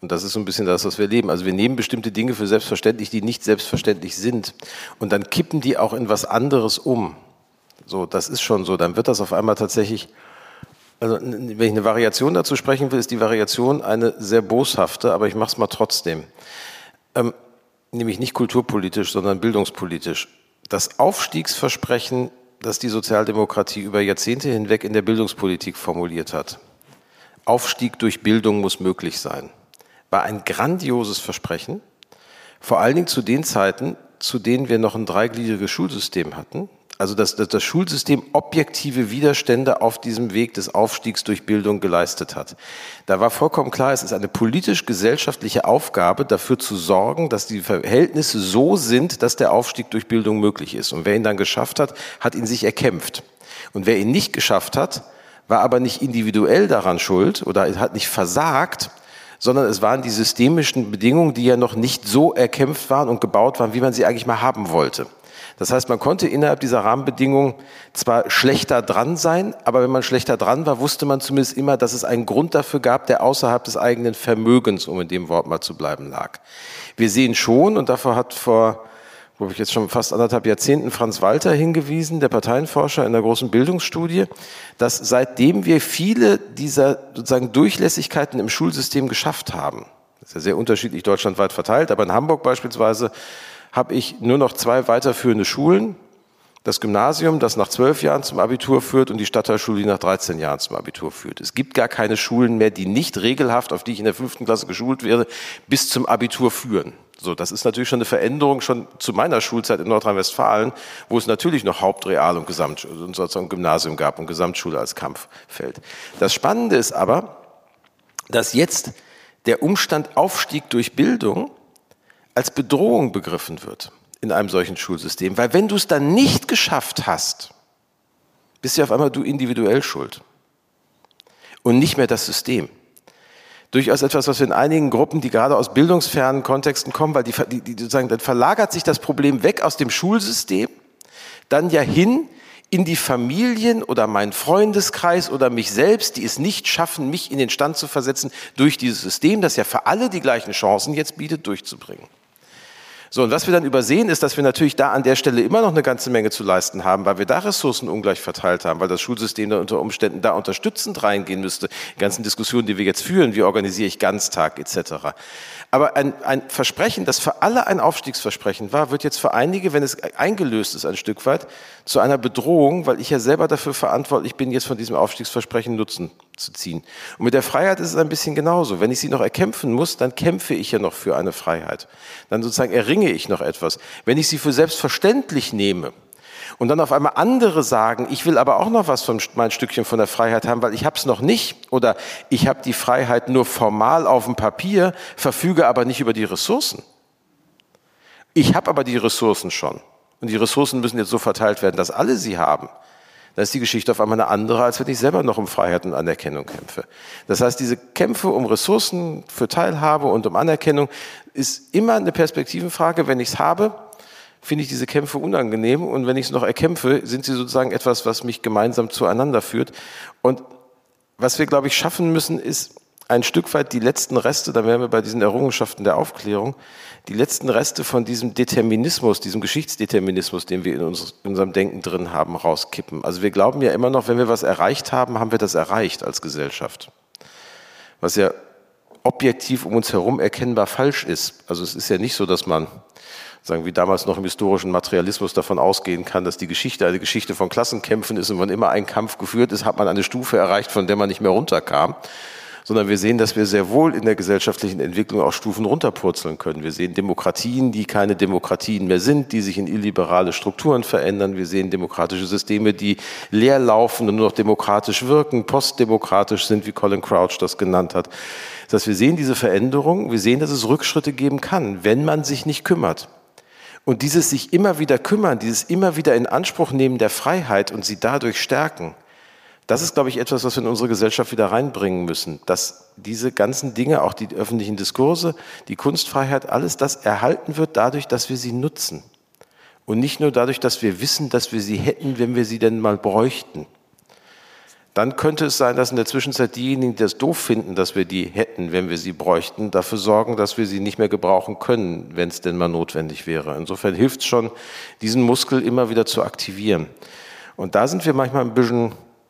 Und das ist so ein bisschen das, was wir leben. Also wir nehmen bestimmte Dinge für selbstverständlich, die nicht selbstverständlich sind. Und dann kippen die auch in was anderes um. So, das ist schon so. Dann wird das auf einmal tatsächlich, also wenn ich eine Variation dazu sprechen will, ist die Variation eine sehr boshafte, aber ich mache es mal trotzdem. Ähm, nämlich nicht kulturpolitisch, sondern bildungspolitisch. Das Aufstiegsversprechen, das die Sozialdemokratie über Jahrzehnte hinweg in der Bildungspolitik formuliert hat, Aufstieg durch Bildung muss möglich sein, war ein grandioses Versprechen, vor allen Dingen zu den Zeiten, zu denen wir noch ein dreigliedriges Schulsystem hatten, also dass, dass das Schulsystem objektive Widerstände auf diesem Weg des Aufstiegs durch Bildung geleistet hat. Da war vollkommen klar, es ist eine politisch-gesellschaftliche Aufgabe, dafür zu sorgen, dass die Verhältnisse so sind, dass der Aufstieg durch Bildung möglich ist. Und wer ihn dann geschafft hat, hat ihn sich erkämpft. Und wer ihn nicht geschafft hat, war aber nicht individuell daran schuld oder hat nicht versagt, sondern es waren die systemischen Bedingungen, die ja noch nicht so erkämpft waren und gebaut waren, wie man sie eigentlich mal haben wollte. Das heißt, man konnte innerhalb dieser Rahmenbedingungen zwar schlechter dran sein, aber wenn man schlechter dran war, wusste man zumindest immer, dass es einen Grund dafür gab, der außerhalb des eigenen Vermögens, um in dem Wort mal zu bleiben, lag. Wir sehen schon, und davor hat vor, glaube ich, jetzt schon fast anderthalb Jahrzehnten Franz Walter hingewiesen, der Parteienforscher in der großen Bildungsstudie, dass seitdem wir viele dieser sozusagen Durchlässigkeiten im Schulsystem geschafft haben, das ist ja sehr unterschiedlich deutschlandweit verteilt, aber in Hamburg beispielsweise habe ich nur noch zwei weiterführende Schulen, das Gymnasium, das nach zwölf Jahren zum Abitur führt, und die Stadtteilschule, die nach dreizehn Jahren zum Abitur führt. Es gibt gar keine Schulen mehr, die nicht regelhaft, auf die ich in der fünften Klasse geschult werde, bis zum Abitur führen. So, das ist natürlich schon eine Veränderung schon zu meiner Schulzeit in Nordrhein-Westfalen, wo es natürlich noch Hauptreal- und Gesamt- und sozusagen Gymnasium gab und Gesamtschule als Kampffeld. Das Spannende ist aber, dass jetzt der Umstand Aufstieg durch Bildung als Bedrohung begriffen wird in einem solchen Schulsystem. Weil wenn du es dann nicht geschafft hast, bist ja auf einmal du individuell schuld und nicht mehr das System. Durchaus etwas, was wir in einigen Gruppen, die gerade aus bildungsfernen Kontexten kommen, weil die, die, die sozusagen, dann verlagert sich das Problem weg aus dem Schulsystem, dann ja hin in die Familien oder meinen Freundeskreis oder mich selbst, die es nicht schaffen, mich in den Stand zu versetzen, durch dieses System, das ja für alle die gleichen Chancen jetzt bietet, durchzubringen. So, und was wir dann übersehen, ist, dass wir natürlich da an der Stelle immer noch eine ganze Menge zu leisten haben, weil wir da Ressourcen ungleich verteilt haben, weil das Schulsystem da unter Umständen da unterstützend reingehen müsste. Die ganzen Diskussionen, die wir jetzt führen, wie organisiere ich Ganztag et cetera. Aber ein, ein Versprechen, das für alle ein Aufstiegsversprechen war, wird jetzt für einige, wenn es eingelöst ist ein Stück weit, zu einer Bedrohung, weil ich ja selber dafür verantwortlich bin, jetzt von diesem Aufstiegsversprechen Nutzen zu ziehen. Und mit der Freiheit ist es ein bisschen genauso. Wenn ich sie noch erkämpfen muss, dann kämpfe ich ja noch für eine Freiheit. Dann sozusagen erringe ich noch etwas. Wenn ich sie für selbstverständlich nehme und dann auf einmal andere sagen, ich will aber auch noch was von mein Stückchen von der Freiheit haben, weil ich habe es noch nicht, oder ich habe die Freiheit nur formal auf dem Papier, verfüge aber nicht über die Ressourcen. Ich habe aber die Ressourcen schon. Und die Ressourcen müssen jetzt so verteilt werden, dass alle sie haben. Dann ist die Geschichte auf einmal eine andere, als wenn ich selber noch um Freiheit und Anerkennung kämpfe. Das heißt, diese Kämpfe um Ressourcen für Teilhabe und um Anerkennung ist immer eine Perspektivenfrage. Wenn ich es habe, finde ich diese Kämpfe unangenehm, und wenn ich es noch erkämpfe, sind sie sozusagen etwas, was mich gemeinsam zueinander führt. Und was wir, glaube ich, schaffen müssen, ist ein Stück weit die letzten Reste, da wären wir bei diesen Errungenschaften der Aufklärung, die letzten Reste von diesem Determinismus, diesem Geschichtsdeterminismus, den wir in, uns, in unserem Denken drin haben, rauskippen. Also wir glauben ja immer noch, wenn wir was erreicht haben, haben wir das erreicht als Gesellschaft. Was ja objektiv um uns herum erkennbar falsch ist. Also es ist ja nicht so, dass man, sagen wie damals noch im historischen Materialismus, davon ausgehen kann, dass die Geschichte eine Geschichte von Klassenkämpfen ist, und wann immer ein Kampf geführt ist, hat man eine Stufe erreicht, von der man nicht mehr runterkam. Sondern wir sehen, dass wir sehr wohl in der gesellschaftlichen Entwicklung auch Stufen runterpurzeln können. Wir sehen Demokratien, die keine Demokratien mehr sind, die sich in illiberale Strukturen verändern. Wir sehen demokratische Systeme, die leer laufen und nur noch demokratisch wirken, postdemokratisch sind, wie Colin Crouch das genannt hat. Das heißt, wir sehen diese Veränderung, wir sehen, dass es Rückschritte geben kann, wenn man sich nicht kümmert. Und dieses sich immer wieder kümmern, dieses immer wieder in Anspruch nehmen der Freiheit und sie dadurch stärken, das ist, glaube ich, etwas, was wir in unsere Gesellschaft wieder reinbringen müssen, dass diese ganzen Dinge, auch die öffentlichen Diskurse, die Kunstfreiheit, alles das erhalten wird dadurch, dass wir sie nutzen. Und nicht nur dadurch, dass wir wissen, dass wir sie hätten, wenn wir sie denn mal bräuchten. dann könnte es sein, dass in der Zwischenzeit diejenigen, die das doof finden, dass wir die hätten, wenn wir sie bräuchten, dafür sorgen, dass wir sie nicht mehr gebrauchen können, wenn es denn mal notwendig wäre. Insofern hilft es schon, diesen Muskel immer wieder zu aktivieren. Und da sind wir manchmal ein bisschen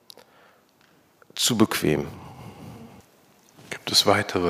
zu bequem. Gibt es weitere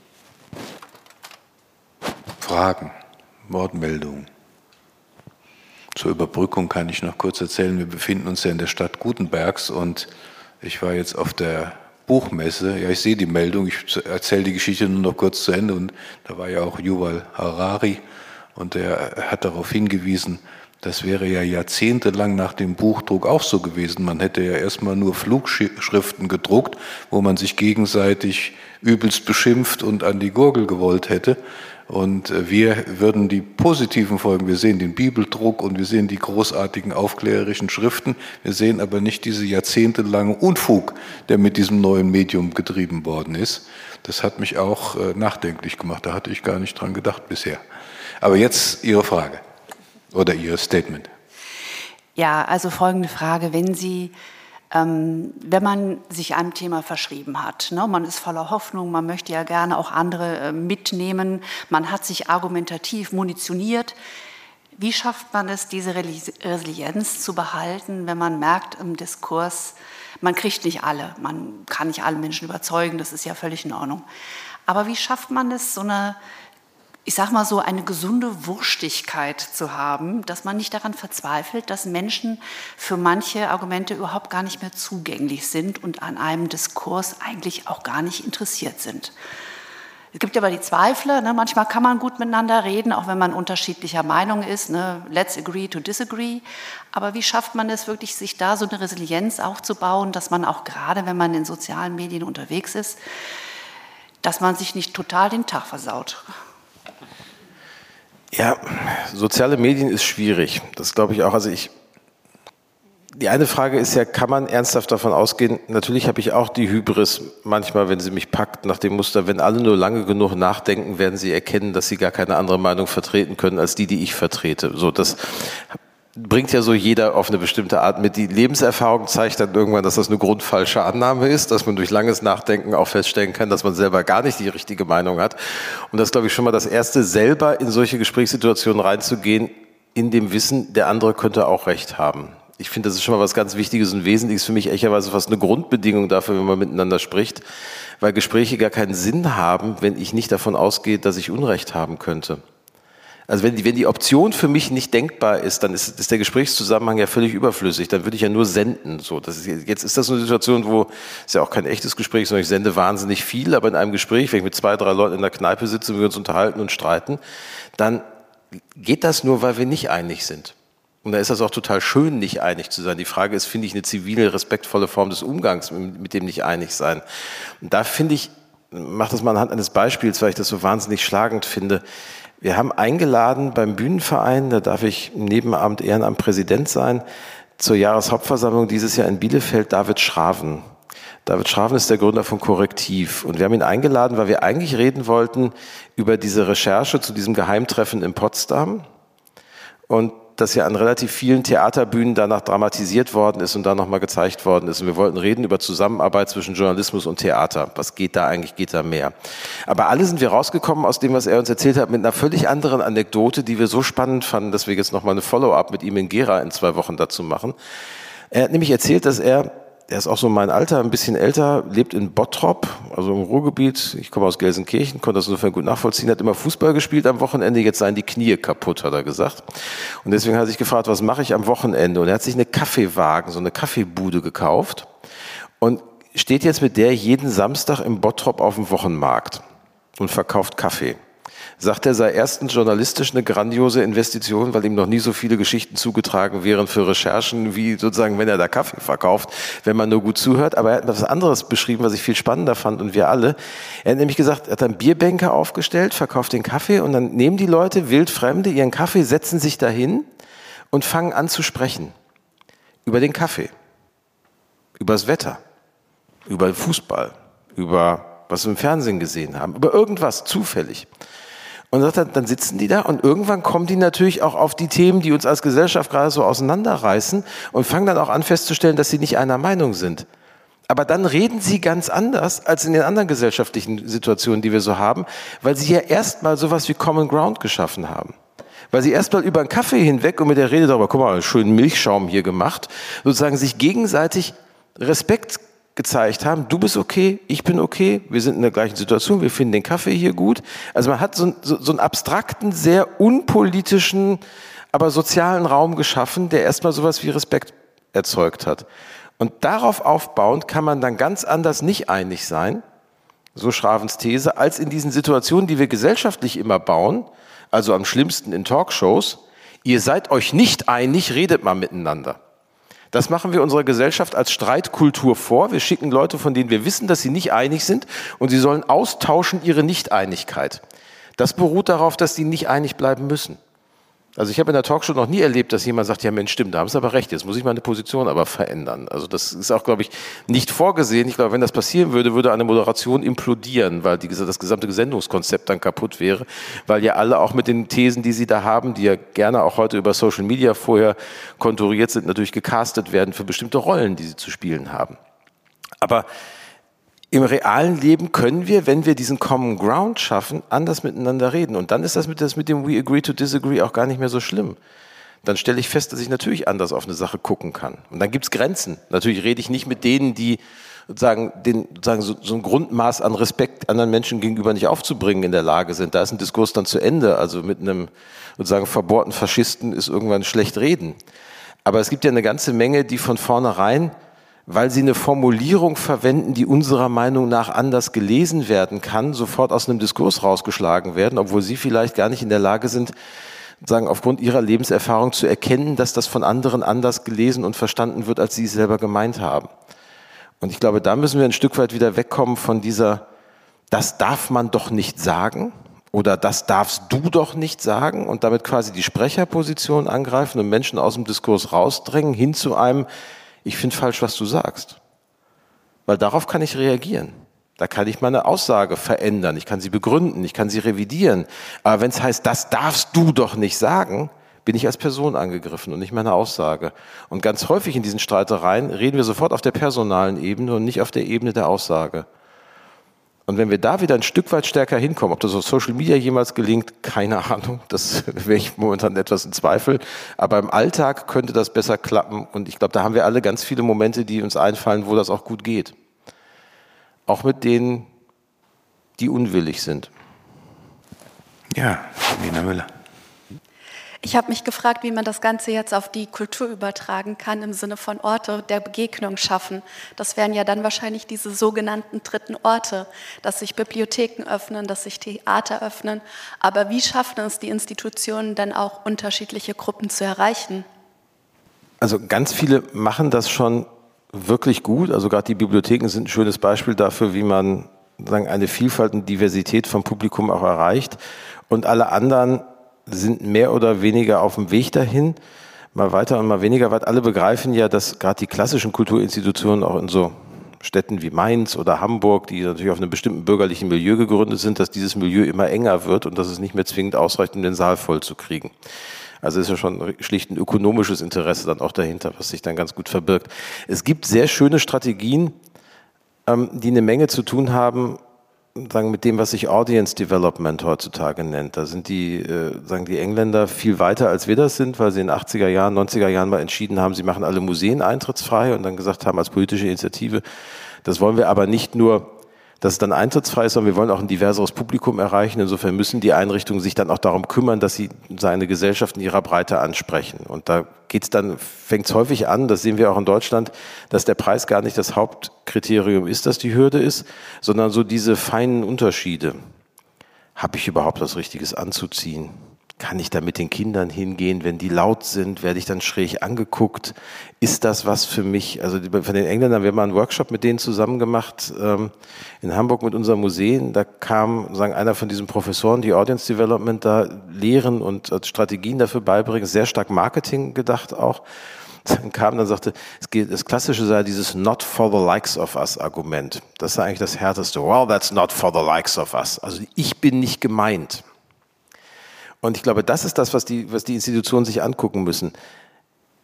Fragen, Wortmeldungen? Zur Überbrückung kann ich noch kurz erzählen, wir befinden uns ja in der Stadt Gutenbergs und ich war jetzt auf der Buchmesse, ja ich sehe die Meldung, ich erzähle die Geschichte nur noch kurz zu Ende und da war ja auch Yuval Harari und der hat darauf hingewiesen, das wäre ja jahrzehntelang nach dem Buchdruck auch so gewesen. Man hätte ja erstmal nur Flugschriften gedruckt, wo man sich gegenseitig übelst beschimpft und an die Gurgel gewollt hätte. Und wir würden die positiven Folgen, wir sehen den Bibeldruck und wir sehen die großartigen aufklärerischen Schriften, wir sehen aber nicht diese jahrzehntelange Unfug, der mit diesem neuen Medium getrieben worden ist. Das hat mich auch nachdenklich gemacht, da hatte ich gar nicht dran gedacht bisher. Aber jetzt Ihre Frage. Oder Ihr Statement. Ja, also folgende Frage. Wenn Sie, ähm, wenn man sich einem Thema verschrieben hat, ne, man ist voller Hoffnung, man möchte ja gerne auch andere äh, mitnehmen, man hat sich argumentativ munitioniert. Wie schafft man es, diese Resilienz zu behalten, wenn man merkt im Diskurs, man kriegt nicht alle, man kann nicht alle Menschen überzeugen, das ist ja völlig in Ordnung. Aber wie schafft man es, so eine ich sage mal so, eine gesunde Wurstigkeit zu haben, dass man nicht daran verzweifelt, dass Menschen für manche Argumente überhaupt gar nicht mehr zugänglich sind und an einem Diskurs eigentlich auch gar nicht interessiert sind. Es gibt aber die Zweifler, ne? Manchmal kann man gut miteinander reden, auch wenn man unterschiedlicher Meinung ist, ne? Let's agree to disagree. Aber wie schafft man es wirklich, sich da so eine Resilienz aufzubauen, dass man auch gerade, wenn man in sozialen Medien unterwegs ist, dass man sich nicht total den Tag versaut? Ja, soziale Medien ist schwierig. Das glaube ich auch. Also ich, die eine Frage ist ja, kann man ernsthaft davon ausgehen? Natürlich habe ich auch die Hybris manchmal, wenn sie mich packt, nach dem Muster, wenn alle nur lange genug nachdenken, werden sie erkennen, dass sie gar keine andere Meinung vertreten können als die, die ich vertrete. So, das bringt ja so jeder auf eine bestimmte Art mit. Die Lebenserfahrung zeigt dann irgendwann, dass das eine grundfalsche Annahme ist, dass man durch langes Nachdenken auch feststellen kann, dass man selber gar nicht die richtige Meinung hat. Und das ist, glaube ich, schon mal das Erste, selber in solche Gesprächssituationen reinzugehen, in dem Wissen, der andere könnte auch recht haben. Ich finde, das ist schon mal was ganz Wichtiges und Wesentliches, für mich ehrlicherweise fast eine Grundbedingung dafür, wenn man miteinander spricht, weil Gespräche gar keinen Sinn haben, wenn ich nicht davon ausgehe, dass ich Unrecht haben könnte. Also wenn die, wenn die Option für mich nicht denkbar ist, dann ist, ist der Gesprächszusammenhang ja völlig überflüssig. Dann würde ich ja nur senden. So, das ist, jetzt ist das eine Situation, wo es ja auch kein echtes Gespräch, sondern ich sende wahnsinnig viel. Aber in einem Gespräch, wenn ich mit zwei, drei Leuten in der Kneipe sitze und wir uns unterhalten und streiten, dann geht das nur, weil wir nicht einig sind. Und da ist das auch total schön, nicht einig zu sein. Die Frage ist, finde ich, eine zivile, respektvolle Form des Umgangs mit dem nicht einig sein. Und da finde ich, mach das mal anhand eines Beispiels, weil ich das so wahnsinnig schlagend finde. Wir haben eingeladen beim Bühnenverein, da darf ich im Nebenamt Ehrenamt Präsident sein, zur Jahreshauptversammlung dieses Jahr in Bielefeld David Schraven. David Schraven ist der Gründer von Korrektiv. Und wir haben ihn eingeladen, weil wir eigentlich reden wollten über diese Recherche zu diesem Geheimtreffen in Potsdam. Und das ja an relativ vielen Theaterbühnen danach dramatisiert worden ist und dann nochmal gezeigt worden ist. Und wir wollten reden über Zusammenarbeit zwischen Journalismus und Theater. Was geht da eigentlich? Geht da mehr? Aber alle sind wir rausgekommen aus dem, was er uns erzählt hat, mit einer völlig anderen Anekdote, die wir so spannend fanden, dass wir jetzt nochmal eine Follow-up mit ihm in Gera in zwei Wochen dazu machen. Er hat nämlich erzählt, dass er, er ist auch so mein Alter, ein bisschen älter, lebt in Bottrop, also im Ruhrgebiet. Ich komme aus Gelsenkirchen, konnte das insofern gut nachvollziehen, hat immer Fußball gespielt am Wochenende, jetzt seien die Knie kaputt, hat er gesagt. Und deswegen hat er sich gefragt, was mache ich am Wochenende? Und er hat sich eine Kaffeewagen, so eine Kaffeebude gekauft und steht jetzt mit der jeden Samstag im Bottrop auf dem Wochenmarkt und verkauft Kaffee. Sagt er, sei erstens journalistisch eine grandiose Investition, weil ihm noch nie so viele Geschichten zugetragen wären für Recherchen, wie sozusagen, wenn er da Kaffee verkauft, wenn man nur gut zuhört. Aber er hat was anderes beschrieben, was ich viel spannender fand und wir alle. Er hat nämlich gesagt, er hat dann Bierbänke aufgestellt, verkauft den Kaffee und dann nehmen die Leute, Wildfremde, ihren Kaffee, setzen sich dahin und fangen an zu sprechen. Über den Kaffee, über das Wetter, über Fußball, über was sie im Fernsehen gesehen haben, über irgendwas, zufällig. Und sagt, dann sitzen die da und irgendwann kommen die natürlich auch auf die Themen, die uns als Gesellschaft gerade so auseinanderreißen und fangen dann auch an festzustellen, dass sie nicht einer Meinung sind. Aber dann reden sie ganz anders als in den anderen gesellschaftlichen Situationen, die wir so haben, weil sie ja erstmal sowas wie Common Ground geschaffen haben. Weil sie erstmal über einen Kaffee hinweg und mit der Rede darüber, guck mal, schönen Milchschaum hier gemacht, sozusagen sich gegenseitig Respekt gezeigt haben. Du bist okay, ich bin okay, wir sind in der gleichen Situation, wir finden den Kaffee hier gut. Also man hat so, so, so einen abstrakten, sehr unpolitischen, aber sozialen Raum geschaffen, der erstmal sowas wie Respekt erzeugt hat. Und darauf aufbauend kann man dann ganz anders nicht einig sein, so Schravens These, als in diesen Situationen, die wir gesellschaftlich immer bauen, also am schlimmsten in Talkshows. Ihr seid euch nicht einig, redet mal miteinander. Das machen wir unserer Gesellschaft als Streitkultur vor. Wir schicken Leute, von denen wir wissen, dass sie nicht einig sind, und sie sollen austauschen ihre Nichteinigkeit. Das beruht darauf, dass sie nicht einig bleiben müssen. Also ich habe in der Talkshow noch nie erlebt, dass jemand sagt, ja Mensch, stimmt, da haben Sie aber recht, jetzt muss ich meine Position aber verändern. Also das ist auch, glaube ich, nicht vorgesehen. Ich glaube, wenn das passieren würde, würde eine Moderation implodieren, weil die, das gesamte Sendungskonzept dann kaputt wäre, weil ja alle auch mit den Thesen, die sie da haben, die ja gerne auch heute über Social Media vorher konturiert sind, natürlich gecastet werden für bestimmte Rollen, die sie zu spielen haben. Aber im realen Leben können wir, wenn wir diesen Common Ground schaffen, anders miteinander reden. Und dann ist das mit, das mit dem We agree to disagree auch gar nicht mehr so schlimm. Dann stelle ich fest, dass ich natürlich anders auf eine Sache gucken kann. Und dann gibt es Grenzen. Natürlich rede ich nicht mit denen, die sozusagen, den, sozusagen so, so ein Grundmaß an Respekt anderen Menschen gegenüber nicht aufzubringen in der Lage sind. Da ist ein Diskurs dann zu Ende. Also mit einem sozusagen verbohrten Faschisten ist irgendwann schlecht reden. Aber es gibt ja eine ganze Menge, die von vornherein, weil sie eine Formulierung verwenden, die unserer Meinung nach anders gelesen werden kann, sofort aus einem Diskurs rausgeschlagen werden, obwohl sie vielleicht gar nicht in der Lage sind, sagen, aufgrund ihrer Lebenserfahrung zu erkennen, dass das von anderen anders gelesen und verstanden wird, als sie es selber gemeint haben. Und ich glaube, da müssen wir ein Stück weit wieder wegkommen von dieser, das darf man doch nicht sagen oder das darfst du doch nicht sagen, und damit quasi die Sprecherposition angreifen und Menschen aus dem Diskurs rausdrängen, hin zu einem, ich finde falsch, was du sagst. Weil darauf kann ich reagieren. Da kann ich meine Aussage verändern, ich kann sie begründen, ich kann sie revidieren. Aber wenn es heißt, das darfst du doch nicht sagen, bin ich als Person angegriffen und nicht meine Aussage. Und ganz häufig in diesen Streitereien reden wir sofort auf der personalen Ebene und nicht auf der Ebene der Aussage. Und wenn wir da wieder ein Stück weit stärker hinkommen, ob das auf Social Media jemals gelingt, keine Ahnung, das wäre ich momentan etwas in Zweifel. Aber im Alltag könnte das besser klappen. Und ich glaube, da haben wir alle ganz viele Momente, die uns einfallen, wo das auch gut geht. Auch mit denen, die unwillig sind. Ja, Nina Müller. Ich habe mich gefragt, wie man das Ganze jetzt auf die Kultur übertragen kann, im Sinne von Orte der Begegnung schaffen. Das wären ja dann wahrscheinlich diese sogenannten dritten Orte, dass sich Bibliotheken öffnen, dass sich Theater öffnen. Aber wie schaffen es die Institutionen dann auch, unterschiedliche Gruppen zu erreichen? Also ganz viele machen das schon wirklich gut. Also gerade die Bibliotheken sind ein schönes Beispiel dafür, wie man sagen, eine Vielfalt und Diversität vom Publikum auch erreicht. Und alle anderen sind mehr oder weniger auf dem Weg dahin, mal weiter und mal weniger weit. Alle begreifen ja, dass gerade die klassischen Kulturinstitutionen auch in so Städten wie Mainz oder Hamburg, die natürlich auf einem bestimmten bürgerlichen Milieu gegründet sind, dass dieses Milieu immer enger wird und dass es nicht mehr zwingend ausreicht, um den Saal voll zu kriegen. Also ist ja schon schlicht ein ökonomisches Interesse dann auch dahinter, was sich dann ganz gut verbirgt. Es gibt sehr schöne Strategien, die eine Menge zu tun haben, sagen, mit dem, was sich Audience Development heutzutage nennt. Da sind die, äh, sagen die Engländer viel weiter, als wir das sind, weil sie in den achtziger Jahren, neunziger Jahren mal entschieden haben, sie machen alle Museen eintrittsfrei und dann gesagt haben, als politische Initiative, das wollen wir aber nicht nur, dass es dann eintrittsfrei ist, sondern wir wollen auch ein diverseres Publikum erreichen. Insofern müssen die Einrichtungen sich dann auch darum kümmern, dass sie seine Gesellschaft in ihrer Breite ansprechen. Und da geht's dann, fängt es häufig an, das sehen wir auch in Deutschland, dass der Preis gar nicht das Hauptkriterium ist, dass die Hürde ist, sondern so diese feinen Unterschiede. Habe ich überhaupt was Richtiges anzuziehen? Kann ich da mit den Kindern hingehen? Wenn die laut sind, werde ich dann schräg angeguckt. Ist das was für mich? Also von den Engländern, wir haben mal einen Workshop mit denen zusammen gemacht, ähm, in Hamburg mit unseren Museen. Da kam, sagen, einer von diesen Professoren, die Audience Development da lehren und äh, Strategien dafür beibringen, sehr stark Marketing gedacht auch. Dann kam, dann sagte, es geht, das Klassische sei dieses Not for the likes of us Argument. Das ist eigentlich das Härteste. Well, that's not for the likes of us. Also ich bin nicht gemeint. Und ich glaube, das ist das, was die, was die Institutionen sich angucken müssen.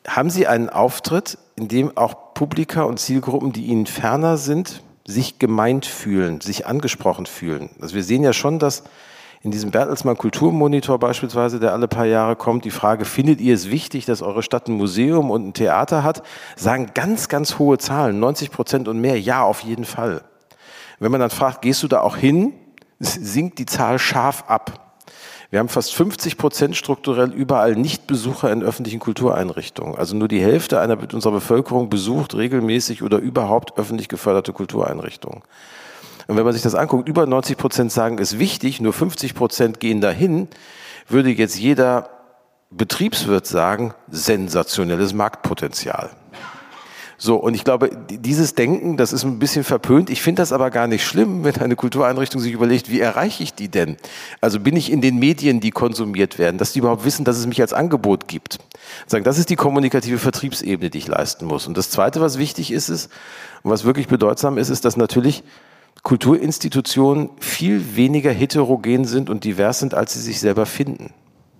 haben Sie einen Auftritt, in dem auch Publika und Zielgruppen, die Ihnen ferner sind, sich gemeint fühlen, sich angesprochen fühlen? Also wir sehen ja schon, dass in diesem Bertelsmann Kulturmonitor beispielsweise, der alle paar Jahre kommt, die Frage, findet ihr es wichtig, dass eure Stadt ein Museum und ein Theater hat, sagen ganz, ganz hohe Zahlen, neunzig Prozent und mehr, ja, auf jeden Fall. Wenn man dann fragt, gehst du da auch hin, sinkt die Zahl scharf ab. Wir haben fast fünfzig Prozent strukturell überall Nichtbesucher in öffentlichen Kultureinrichtungen. Also nur die Hälfte einer unserer Bevölkerung besucht regelmäßig oder überhaupt öffentlich geförderte Kultureinrichtungen. Und wenn man sich das anguckt, über neunzig Prozent sagen, es ist wichtig, nur fünfzig Prozent gehen dahin, würde jetzt jeder Betriebswirt sagen, sensationelles Marktpotenzial. So, und ich glaube, dieses Denken, das ist ein bisschen verpönt. Ich finde das aber gar nicht schlimm, wenn eine Kultureinrichtung sich überlegt, wie erreiche ich die denn? Also bin ich in den Medien, die konsumiert werden, dass die überhaupt wissen, dass es mich als Angebot gibt. Sagen, das ist die kommunikative Vertriebsebene, die ich leisten muss. Und das Zweite, was wichtig ist, ist, und was wirklich bedeutsam ist, ist, dass natürlich Kulturinstitutionen viel weniger heterogen sind und divers sind, als sie sich selber finden.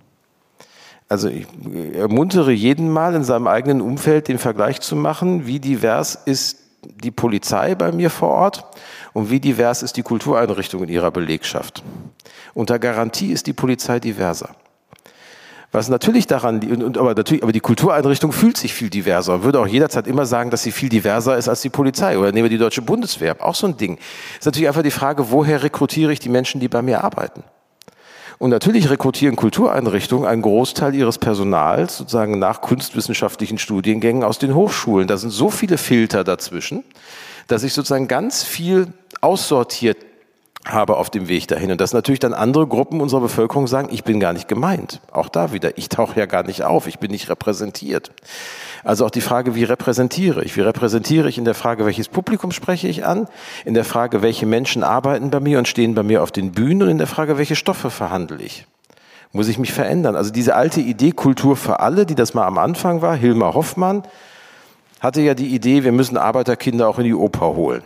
Also ich ermuntere jeden mal in seinem eigenen Umfeld den Vergleich zu machen, wie divers ist die Polizei bei mir vor Ort und wie divers ist die Kultureinrichtung in ihrer Belegschaft. Unter Garantie ist die Polizei diverser. Was natürlich daran liegt, und, aber, natürlich, aber die Kultureinrichtung fühlt sich viel diverser und würde auch jederzeit immer sagen, dass sie viel diverser ist als die Polizei. Oder nehmen wir die Deutsche Bundeswehr, auch so ein Ding. Ist natürlich einfach die Frage, woher rekrutiere ich die Menschen, die bei mir arbeiten? Und natürlich rekrutieren Kultureinrichtungen einen Großteil ihres Personals sozusagen nach kunstwissenschaftlichen Studiengängen aus den Hochschulen. Da sind so viele Filter dazwischen, dass ich sozusagen ganz viel aussortiert habe auf dem Weg dahin. Und dass natürlich dann andere Gruppen unserer Bevölkerung sagen, ich bin gar nicht gemeint. Auch da wieder, ich tauche ja gar nicht auf, ich bin nicht repräsentiert. Also auch die Frage, wie repräsentiere ich? Wie repräsentiere ich in der Frage, welches Publikum spreche ich an? In der Frage, welche Menschen arbeiten bei mir und stehen bei mir auf den Bühnen? Und in der Frage, welche Stoffe verhandle ich? Muss ich mich verändern? Also diese alte Idee Kultur für alle, die das mal am Anfang war, Hilmar Hoffmann, hatte ja die Idee, wir müssen Arbeiterkinder auch in die Oper holen.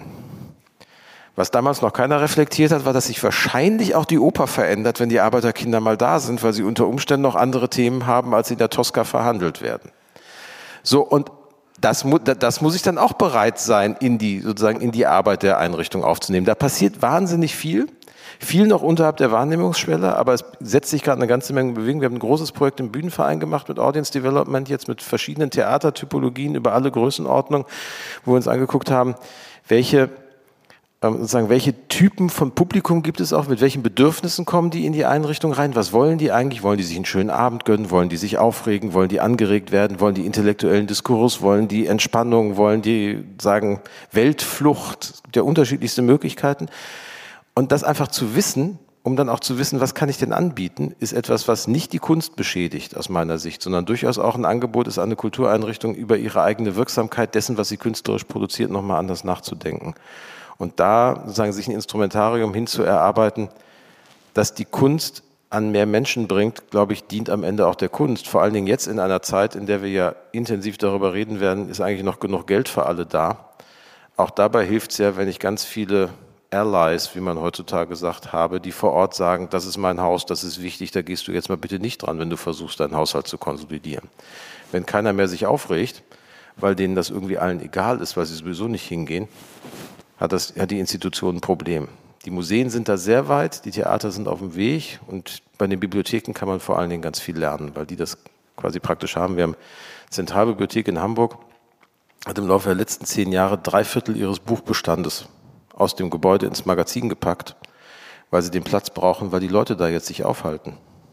Was damals noch keiner reflektiert hat, war, dass sich wahrscheinlich auch die Oper verändert, wenn die Arbeiterkinder mal da sind, weil sie unter Umständen noch andere Themen haben, als in der Tosca verhandelt werden. So, und das, das muss ich dann auch bereit sein, in die, sozusagen in die Arbeit der Einrichtung aufzunehmen. Da passiert wahnsinnig viel, viel noch unterhalb der Wahrnehmungsschwelle, aber es setzt sich gerade eine ganze Menge Bewegung. Wir haben ein großes Projekt im Bühnenverein gemacht mit Audience Development, jetzt mit verschiedenen Theatertypologien über alle Größenordnungen, wo wir uns angeguckt haben, welche sozusagen, welche Typen von Publikum gibt es auch, mit welchen Bedürfnissen kommen die in die Einrichtung rein, was wollen die eigentlich, wollen die sich einen schönen Abend gönnen, wollen die sich aufregen, wollen die angeregt werden, wollen die intellektuellen Diskurs, wollen die Entspannung, wollen die sagen Weltflucht, der unterschiedlichste Möglichkeiten. Und das einfach zu wissen, um dann auch zu wissen, was kann ich denn anbieten, ist etwas, was nicht die Kunst beschädigt aus meiner Sicht, sondern durchaus auch ein Angebot ist, an eine Kultureinrichtung über ihre eigene Wirksamkeit dessen, was sie künstlerisch produziert, nochmal anders nachzudenken. Und da sozusagen sich ein Instrumentarium hinzuerarbeiten, das die Kunst an mehr Menschen bringt, glaube ich, dient am Ende auch der Kunst. Vor allen Dingen jetzt in einer Zeit, in der wir ja intensiv darüber reden werden, ist eigentlich noch genug Geld für alle da. Auch dabei hilft es ja, wenn ich ganz viele Allies, wie man heutzutage sagt, habe, die vor Ort sagen, das ist mein Haus, das ist wichtig, da gehst du jetzt mal bitte nicht dran, wenn du versuchst, deinen Haushalt zu konsolidieren. Wenn keiner mehr sich aufregt, weil denen das irgendwie allen egal ist, weil sie sowieso nicht hingehen, hat, das, hat die Institution ein Problem. Die Museen sind da sehr weit, die Theater sind auf dem Weg und bei den Bibliotheken kann man vor allen Dingen ganz viel lernen, weil die das quasi praktisch haben. Wir haben eine Zentralbibliothek in Hamburg, hat im Laufe der letzten zehn Jahre drei Viertel ihres Buchbestandes aus dem Gebäude ins Magazin gepackt, weil sie den Platz brauchen, weil die Leute da jetzt sich aufhalten.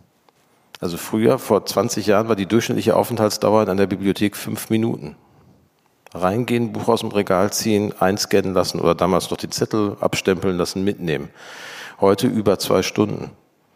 Also früher, vor zwanzig Jahren, war die durchschnittliche Aufenthaltsdauer in einer Bibliothek fünf Minuten. Reingehen, Buch aus dem Regal ziehen, einscannen lassen oder damals noch die Zettel abstempeln lassen, mitnehmen. Heute über zwei Stunden.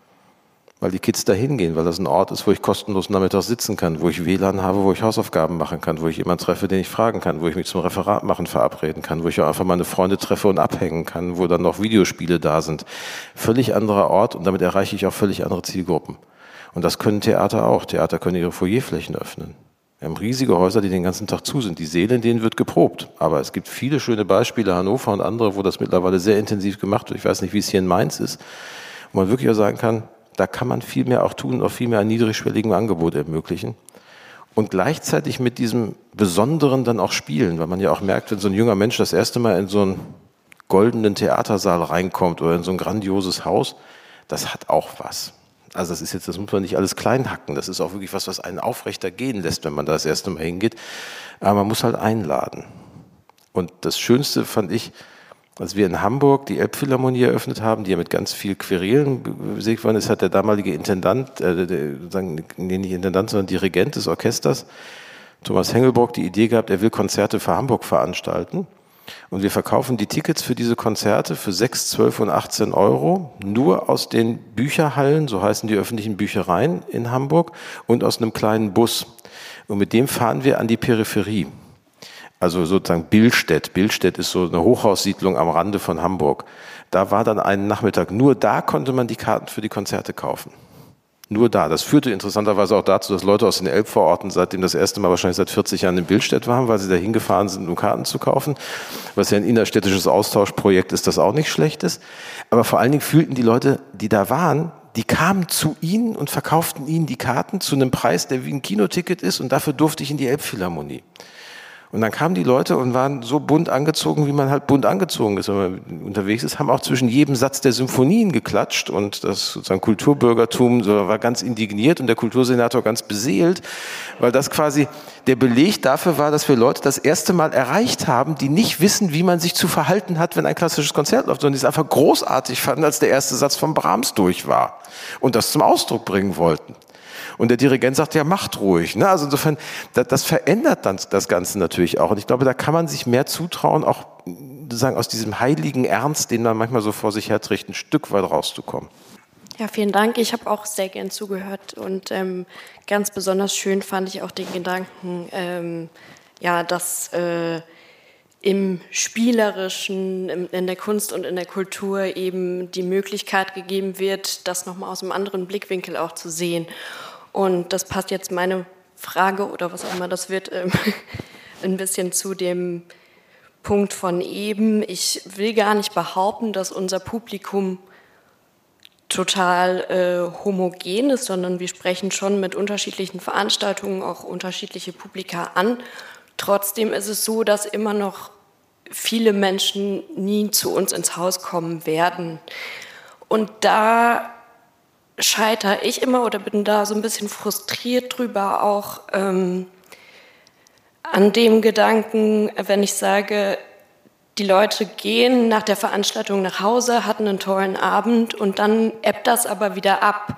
Weil die Kids da hingehen, weil das ein Ort ist, wo ich kostenlos nachmittags sitzen kann, wo ich W L A N habe, wo ich Hausaufgaben machen kann, wo ich jemanden treffe, den ich fragen kann, wo ich mich zum Referat machen verabreden kann, wo ich auch einfach meine Freunde treffe und abhängen kann, wo dann noch Videospiele da sind. Völlig anderer Ort und damit erreiche ich auch völlig andere Zielgruppen. Und das können Theater auch. Theater können ihre Foyerflächen öffnen. Wir haben riesige Häuser, die den ganzen Tag zu sind. Die Seele, in denen wird geprobt. Aber es gibt viele schöne Beispiele, Hannover und andere, wo das mittlerweile sehr intensiv gemacht wird. Ich weiß nicht, wie es hier in Mainz ist, wo man wirklich auch sagen kann, da kann man viel mehr auch tun und auch viel mehr an niedrigschwelligem Angebot ermöglichen. und gleichzeitig mit diesem Besonderen dann auch spielen, weil man ja auch merkt, wenn so ein junger Mensch das erste Mal in so einen goldenen Theatersaal reinkommt oder in so ein grandioses Haus, das hat auch was. Also das ist jetzt, das muss man nicht alles klein hacken, das ist auch wirklich was, was einen aufrechter gehen lässt, wenn man da das erste Mal hingeht, aber man muss halt einladen. Und das Schönste fand ich, als wir in Hamburg die Elbphilharmonie eröffnet haben, die ja mit ganz viel Querelen besiegt worden ist, hat der damalige Intendant, äh, der, sagen, nee, nicht Intendant, sondern Dirigent des Orchesters, Thomas Hengelbrock, die Idee gehabt, er will Konzerte für Hamburg veranstalten. Und wir verkaufen die Tickets für diese Konzerte für sechs, zwölf und achtzehn Euro, nur aus den Bücherhallen, so heißen die öffentlichen Büchereien in Hamburg, und aus einem kleinen Bus. Und mit dem fahren wir an die Peripherie. Also sozusagen Billstedt. Billstedt ist so eine Hochhaussiedlung am Rande von Hamburg. Da war dann einen Nachmittag, nur da konnte man die Karten für die Konzerte kaufen. Nur da. Das führte interessanterweise auch dazu, dass Leute aus den Elbvororten seitdem das erste Mal wahrscheinlich seit vierzig Jahren in Billstedt waren, weil sie da hingefahren sind, um Karten zu kaufen. Was ja ein innerstädtisches Austauschprojekt ist, das auch nicht schlecht ist. Aber vor allen Dingen fühlten die Leute, die da waren, die kamen zu ihnen und verkauften ihnen die Karten zu einem Preis, der wie ein Kinoticket ist, und dafür durfte ich in die Elbphilharmonie. Und dann kamen die Leute und waren so bunt angezogen, wie man halt bunt angezogen ist, wenn man unterwegs ist, haben auch zwischen jedem Satz der Symphonien geklatscht, und das sozusagen Kulturbürgertum so war ganz indigniert und der Kultursenator ganz beseelt, weil das quasi der Beleg dafür war, dass wir Leute das erste Mal erreicht haben, die nicht wissen, wie man sich zu verhalten hat, wenn ein klassisches Konzert läuft, sondern die es einfach großartig fanden, als der erste Satz von Brahms durch war und das zum Ausdruck bringen wollten. Und der Dirigent sagt, ja, macht ruhig. Ne? Also insofern, das, das verändert dann das Ganze natürlich auch. Und ich glaube, da kann man sich mehr zutrauen, auch sozusagen aus diesem heiligen Ernst, den man manchmal so vor sich herträgt, ein Stück weit rauszukommen. Ja, vielen Dank. Ich habe auch sehr gern zugehört. Und ähm, ganz besonders schön fand ich auch den Gedanken, ähm, ja, dass äh, im Spielerischen, im, in der Kunst und in der Kultur eben die Möglichkeit gegeben wird, das nochmal aus einem anderen Blickwinkel auch zu sehen. Und das passt jetzt meine Frage oder was auch immer das wird, ähm, ein bisschen zu dem Punkt von eben. Ich will gar nicht behaupten, dass unser Publikum total äh, homogen ist, sondern wir sprechen schon mit unterschiedlichen Veranstaltungen auch unterschiedliche Publika an. Trotzdem ist es so, dass immer noch viele Menschen nie zu uns ins Haus kommen werden. Und da scheitere ich immer oder bin da so ein bisschen frustriert drüber auch ähm, an dem Gedanken, wenn ich sage, die Leute gehen nach der Veranstaltung nach Hause, hatten einen tollen Abend und dann ebbt das aber wieder ab.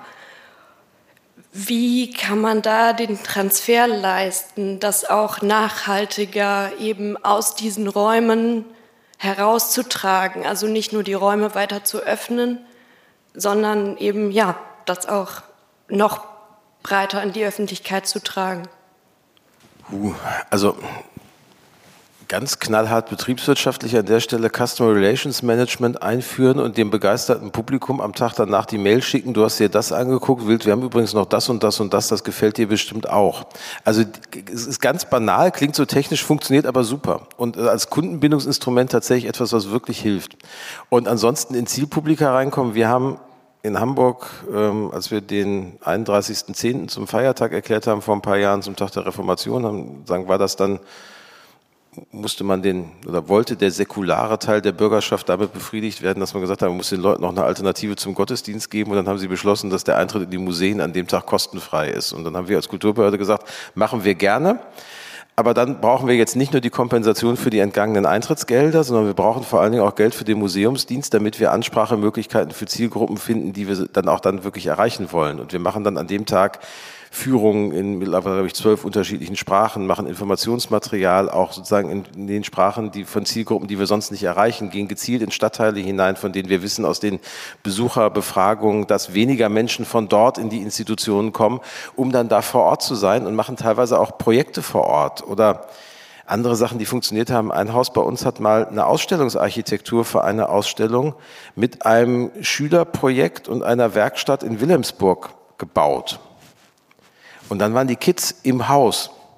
Wie kann man da den Transfer leisten, das auch nachhaltiger eben aus diesen Räumen herauszutragen, also nicht nur die Räume weiter zu öffnen, sondern eben, ja, das auch noch breiter in die Öffentlichkeit zu tragen? Uh, also ganz knallhart betriebswirtschaftlich an der Stelle Customer Relations Management einführen und dem begeisterten Publikum am Tag danach die Mail schicken, du hast dir das angeguckt, Wild, wir haben übrigens noch das und das und das, das gefällt dir bestimmt auch. Also es ist ganz banal, klingt so technisch, funktioniert aber super und als Kundenbindungsinstrument tatsächlich etwas, was wirklich hilft. Und ansonsten in Zielpublika reinkommen, wir haben in Hamburg, ähm, als wir den einunddreißigsten zehnten zum Feiertag erklärt haben, vor ein paar Jahren zum Tag der Reformation, haben, sagen, war das dann, musste man den, oder wollte der säkulare Teil der Bürgerschaft damit befriedigt werden, dass man gesagt hat, man muss den Leuten noch eine Alternative zum Gottesdienst geben, und dann haben sie beschlossen, dass der Eintritt in die Museen an dem Tag kostenfrei ist. Und dann haben wir als Kulturbehörde gesagt, machen wir gerne. Aber dann brauchen wir jetzt nicht nur die Kompensation für die entgangenen Eintrittsgelder, sondern wir brauchen vor allen Dingen auch Geld für den Museumsdienst, damit wir Ansprachemöglichkeiten für Zielgruppen finden, die wir dann auch dann wirklich erreichen wollen. Und wir machen dann an dem Tag Führungen in mittlerweile, glaube ich, zwölf unterschiedlichen Sprachen, machen Informationsmaterial auch sozusagen in, in den Sprachen, die von Zielgruppen, die wir sonst nicht erreichen, gehen gezielt in Stadtteile hinein, von denen wir wissen aus den Besucherbefragungen, dass weniger Menschen von dort in die Institutionen kommen, um dann da vor Ort zu sein, und machen teilweise auch Projekte vor Ort oder andere Sachen, die funktioniert haben. Ein Haus bei uns hat mal eine Ausstellungsarchitektur für eine Ausstellung mit einem Schülerprojekt und einer Werkstatt in Wilhelmsburg gebaut. Und dann waren die Kids im Haus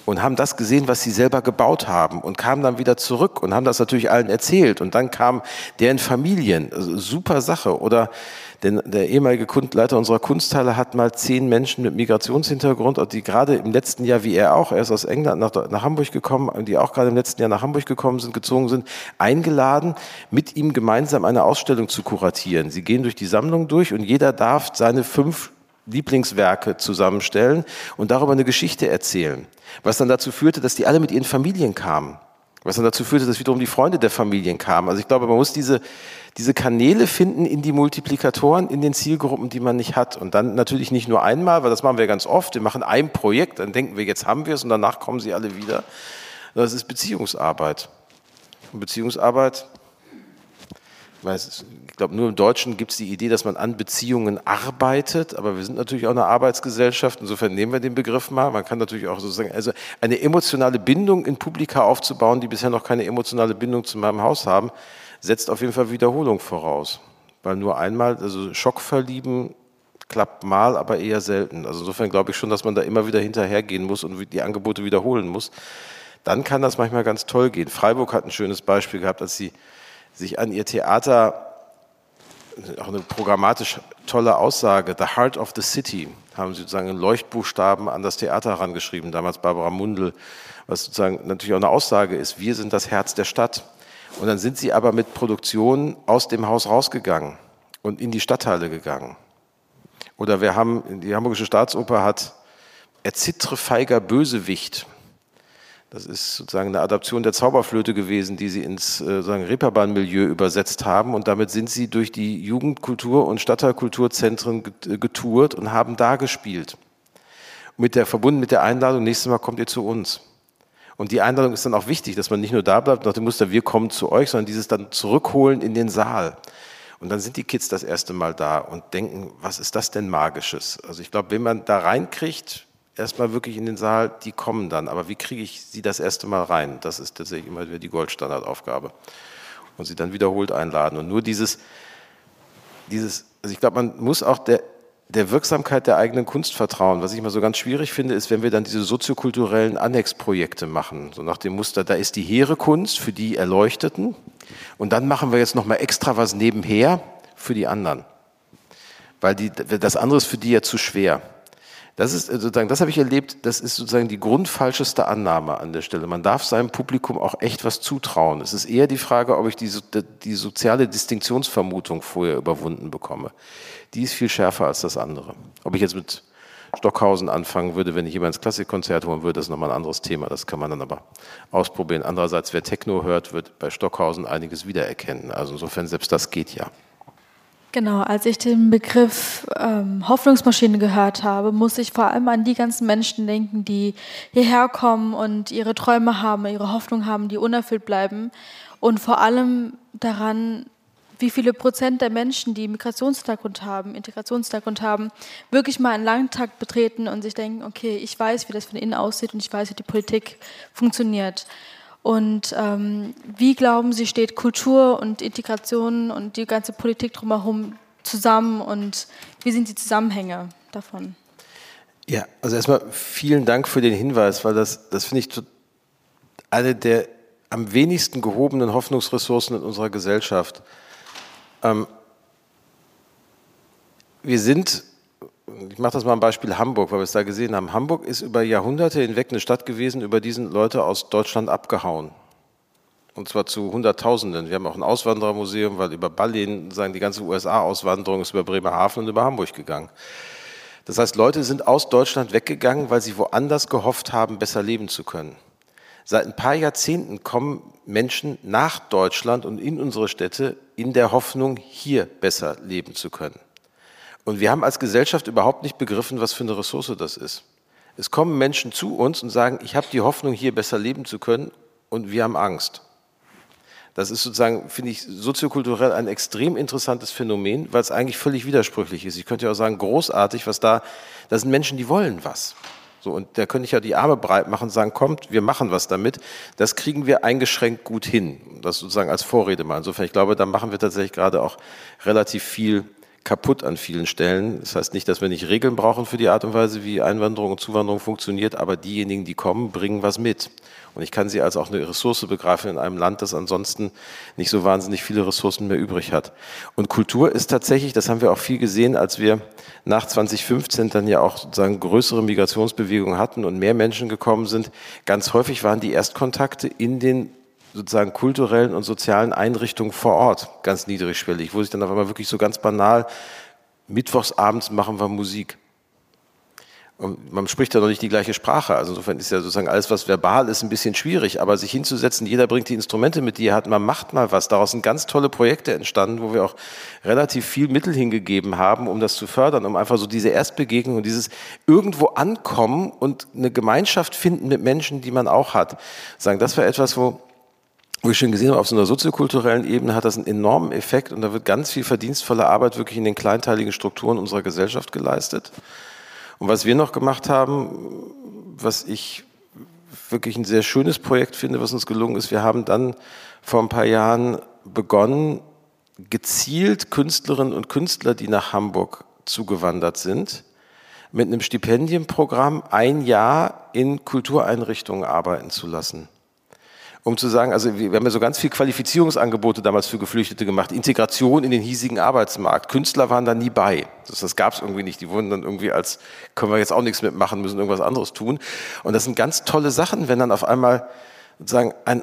und haben das gesehen, was sie selber gebaut haben und kamen dann wieder zurück und haben das natürlich allen erzählt und dann kamen deren Familien, also super Sache. Oder denn der ehemalige Leiter unserer Kunsthalle hat mal zehn Menschen mit Migrationshintergrund, die gerade im letzten Jahr, wie er auch, er ist aus England nach, nach Hamburg gekommen, die auch gerade im letzten Jahr nach Hamburg gekommen sind, gezogen sind, eingeladen, mit ihm gemeinsam eine Ausstellung zu kuratieren. Sie gehen durch die Sammlung durch und jeder darf seine fünf Lieblingswerke zusammenstellen und darüber eine Geschichte erzählen. Was dann dazu führte, dass die alle mit ihren Familien kamen. Was dann dazu führte, dass wiederum die Freunde der Familien kamen. Also ich glaube, man muss diese, diese Kanäle finden in die Multiplikatoren, in den Zielgruppen, die man nicht hat. Und dann natürlich nicht nur einmal, weil das machen wir ganz oft. Wir machen ein Projekt, dann denken wir, jetzt haben wir es und danach kommen sie alle wieder. Das ist Beziehungsarbeit. Und Beziehungsarbeit, ich glaube, nur im Deutschen gibt es die Idee, dass man an Beziehungen arbeitet, aber wir sind natürlich auch eine Arbeitsgesellschaft, insofern nehmen wir den Begriff mal. Man kann natürlich auch sozusagen, also eine emotionale Bindung in Publika aufzubauen, die bisher noch keine emotionale Bindung zu meinem Haus haben, setzt auf jeden Fall Wiederholung voraus. Weil nur einmal, also Schockverlieben klappt mal, aber eher selten. Also insofern glaube ich schon, dass man da immer wieder hinterhergehen muss und die Angebote wiederholen muss. Dann kann das manchmal ganz toll gehen. Freiburg hat ein schönes Beispiel gehabt, als sie sich an ihr Theater, auch eine programmatisch tolle Aussage, The Heart of the City, haben sie sozusagen in Leuchtbuchstaben an das Theater herangeschrieben, damals Barbara Mundl, was sozusagen natürlich auch eine Aussage ist, wir sind das Herz der Stadt. Und dann sind sie aber mit Produktionen aus dem Haus rausgegangen und in die Stadtteile gegangen. Oder wir haben, die Hamburgische Staatsoper hat Erzittre feiger Bösewicht. Das ist sozusagen eine Adaption der Zauberflöte gewesen, die sie ins äh, Reeperbahn-Milieu übersetzt haben. Und damit sind sie durch die Jugendkultur- und Stadtteilkulturzentren getourt und haben da gespielt. Mit der, verbunden mit der Einladung, nächstes Mal kommt ihr zu uns. Und die Einladung ist dann auch wichtig, dass man nicht nur da bleibt nach dem Muster, wir kommen zu euch, sondern dieses dann zurückholen in den Saal. Und dann sind die Kids das erste Mal da und denken, was ist das denn Magisches? Also ich glaube, wenn man da reinkriegt, erstmal wirklich in den Saal, die kommen dann. Aber wie kriege ich sie das erste Mal rein? Das ist tatsächlich immer wieder die Goldstandardaufgabe. Und sie dann wiederholt einladen. Und nur dieses, dieses also ich glaube, man muss auch der, der Wirksamkeit der eigenen Kunst vertrauen. Was ich immer so ganz schwierig finde, ist, wenn wir dann diese soziokulturellen Annexprojekte machen. So nach dem Muster, da ist die hehre Kunst für die Erleuchteten. Und dann machen wir jetzt nochmal extra was nebenher für die anderen. Weil die, das andere ist für die ja zu schwer. Das ist sozusagen, das habe ich erlebt, das ist sozusagen die grundfalscheste Annahme an der Stelle. Man darf seinem Publikum auch echt was zutrauen. Es ist eher die Frage, ob ich die, die soziale Distinktionsvermutung vorher überwunden bekomme. Die ist viel schärfer als das andere. Ob ich jetzt mit Stockhausen anfangen würde, wenn ich jemand ins Klassikkonzert holen würde, das ist nochmal ein anderes Thema. Das kann man dann aber ausprobieren. Andererseits, wer Techno hört, wird bei Stockhausen einiges wiedererkennen. Also insofern, selbst das geht ja. Genau, als ich den Begriff ähm, Hoffnungsmaschine gehört habe, muss ich vor allem an die ganzen Menschen denken, die hierher kommen und ihre Träume haben, ihre Hoffnung haben, die unerfüllt bleiben. Und vor allem daran, wie viele Prozent der Menschen, die Migrationshintergrund haben, Integrationshintergrund haben, wirklich mal einen Langtag betreten und sich denken, okay, ich weiß, wie das von innen aussieht und ich weiß, wie die Politik funktioniert. Und ähm, wie glauben Sie, steht Kultur und Integration und die ganze Politik drumherum zusammen und wie sind die Zusammenhänge davon? Ja, also erstmal vielen Dank für den Hinweis, weil das, das finde ich eine der am wenigsten gehobenen Hoffnungsressourcen in unserer Gesellschaft. Ähm, wir sind, ich mache das mal am Beispiel Hamburg, weil wir es da gesehen haben. Hamburg ist über Jahrhunderte hinweg eine Stadt gewesen, über die sind Leute aus Deutschland abgehauen. Und zwar zu Hunderttausenden. Wir haben auch ein Auswanderermuseum, weil über Ballin, sagen die ganze U S A-Auswanderung ist über Bremerhaven und über Hamburg gegangen. Das heißt, Leute sind aus Deutschland weggegangen, weil sie woanders gehofft haben, besser leben zu können. Seit ein paar Jahrzehnten kommen Menschen nach Deutschland und in unsere Städte in der Hoffnung, hier besser leben zu können. Und wir haben als Gesellschaft überhaupt nicht begriffen, was für eine Ressource das ist. Es kommen Menschen zu uns und sagen, ich habe die Hoffnung, hier besser leben zu können und wir haben Angst. Das ist sozusagen, finde ich, soziokulturell ein extrem interessantes Phänomen, weil es eigentlich völlig widersprüchlich ist. Ich könnte ja auch sagen, großartig, was da, das sind Menschen, die wollen was. So, und da könnte ich ja die Arme breit machen und sagen, kommt, wir machen was damit. Das kriegen wir eingeschränkt gut hin. Das sozusagen als Vorrede mal. Insofern, ich glaube, da machen wir tatsächlich gerade auch relativ viel kaputt an vielen Stellen. Das heißt nicht, dass wir nicht Regeln brauchen für die Art und Weise, wie Einwanderung und Zuwanderung funktioniert, aber diejenigen, die kommen, bringen was mit. Und ich kann sie als auch eine Ressource begreifen in einem Land, das ansonsten nicht so wahnsinnig viele Ressourcen mehr übrig hat. Und Kultur ist tatsächlich, das haben wir auch viel gesehen, als wir nach zwanzig fünfzehn dann ja auch sozusagen größere Migrationsbewegungen hatten und mehr Menschen gekommen sind. Ganz häufig waren die Erstkontakte in den sozusagen kulturellen und sozialen Einrichtungen vor Ort ganz niedrigschwellig, wo sich dann auf einmal wirklich so ganz banal, mittwochsabends machen wir Musik. Und man spricht ja noch nicht die gleiche Sprache, also insofern ist ja sozusagen alles, was verbal ist, ein bisschen schwierig, aber sich hinzusetzen, jeder bringt die Instrumente mit, die er hat, man macht mal was, daraus sind ganz tolle Projekte entstanden, wo wir auch relativ viel Mittel hingegeben haben, um das zu fördern, um einfach so diese Erstbegegnung und dieses irgendwo ankommen und eine Gemeinschaft finden mit Menschen, die man auch hat. Sagen, das war etwas, wo Wo ich schon gesehen habe, auf so einer soziokulturellen Ebene hat das einen enormen Effekt und da wird ganz viel verdienstvolle Arbeit wirklich in den kleinteiligen Strukturen unserer Gesellschaft geleistet. Und was wir noch gemacht haben, was ich wirklich ein sehr schönes Projekt finde, was uns gelungen ist, wir haben dann vor ein paar Jahren begonnen, gezielt Künstlerinnen und Künstler, die nach Hamburg zugewandert sind, mit einem Stipendienprogramm ein Jahr in Kultureinrichtungen arbeiten zu lassen. Um zu sagen, also wir haben ja so ganz viel Qualifizierungsangebote damals für Geflüchtete gemacht, Integration in den hiesigen Arbeitsmarkt. Künstler waren da nie bei. Das, das gab es irgendwie nicht. Die wurden dann irgendwie als, können wir jetzt auch nichts mitmachen, müssen irgendwas anderes tun. Und das sind ganz tolle Sachen, wenn dann auf einmal sozusagen ein,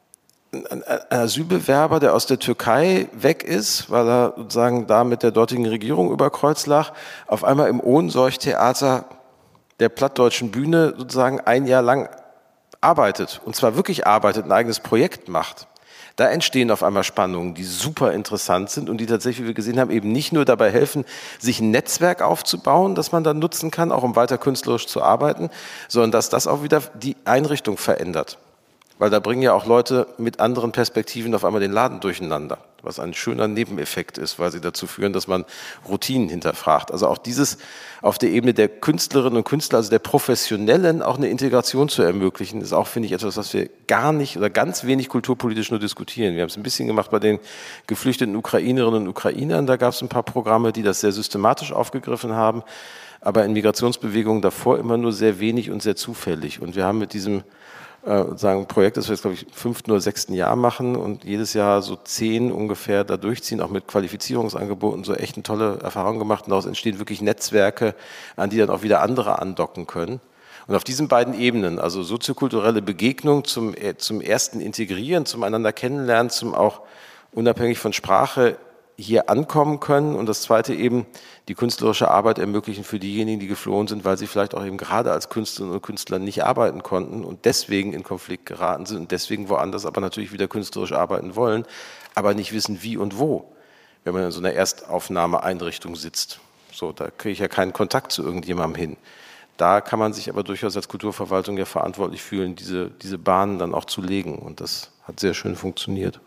ein, ein Asylbewerber, der aus der Türkei weg ist, weil er sozusagen da mit der dortigen Regierung über Kreuz lag, auf einmal im Ohnsorg-Theater der plattdeutschen Bühne sozusagen ein Jahr lang arbeitet, und zwar wirklich arbeitet, ein eigenes Projekt macht, da entstehen auf einmal Spannungen, die super interessant sind und die tatsächlich, wie wir gesehen haben, eben nicht nur dabei helfen, sich ein Netzwerk aufzubauen, das man dann nutzen kann, auch um weiter künstlerisch zu arbeiten, sondern dass das auch wieder die Einrichtung verändert. Weil da bringen ja auch Leute mit anderen Perspektiven auf einmal den Laden durcheinander, was ein schöner Nebeneffekt ist, weil sie dazu führen, dass man Routinen hinterfragt. Also auch dieses auf der Ebene der Künstlerinnen und Künstler, also der Professionellen, auch eine Integration zu ermöglichen, ist auch, finde ich, etwas, was wir gar nicht oder ganz wenig kulturpolitisch nur diskutieren. Wir haben es ein bisschen gemacht bei den geflüchteten Ukrainerinnen und Ukrainern. Da gab es ein paar Programme, die das sehr systematisch aufgegriffen haben, aber in Migrationsbewegungen davor immer nur sehr wenig und sehr zufällig. Und wir haben mit diesem sagen ein Projekt, das wir jetzt, glaube ich, im fünften oder sechsten Jahr machen und jedes Jahr so zehn ungefähr da durchziehen, auch mit Qualifizierungsangeboten, so echt eine tolle Erfahrung gemacht. Und daraus entstehen wirklich Netzwerke, an die dann auch wieder andere andocken können. Und auf diesen beiden Ebenen, also soziokulturelle Begegnung zum, zum ersten Integrieren, zum einander kennenlernen, zum auch unabhängig von Sprache hier ankommen können und das zweite eben die künstlerische Arbeit ermöglichen für diejenigen, die geflohen sind, weil sie vielleicht auch eben gerade als Künstlerinnen und Künstler nicht arbeiten konnten und deswegen in Konflikt geraten sind und deswegen woanders aber natürlich wieder künstlerisch arbeiten wollen, aber nicht wissen wie und wo, wenn man in so einer Erstaufnahmeeinrichtung sitzt. So, da kriege ich ja keinen Kontakt zu irgendjemandem hin. Da kann man sich aber durchaus als Kulturverwaltung ja verantwortlich fühlen, diese, diese Bahnen dann auch zu legen und das hat sehr schön funktioniert.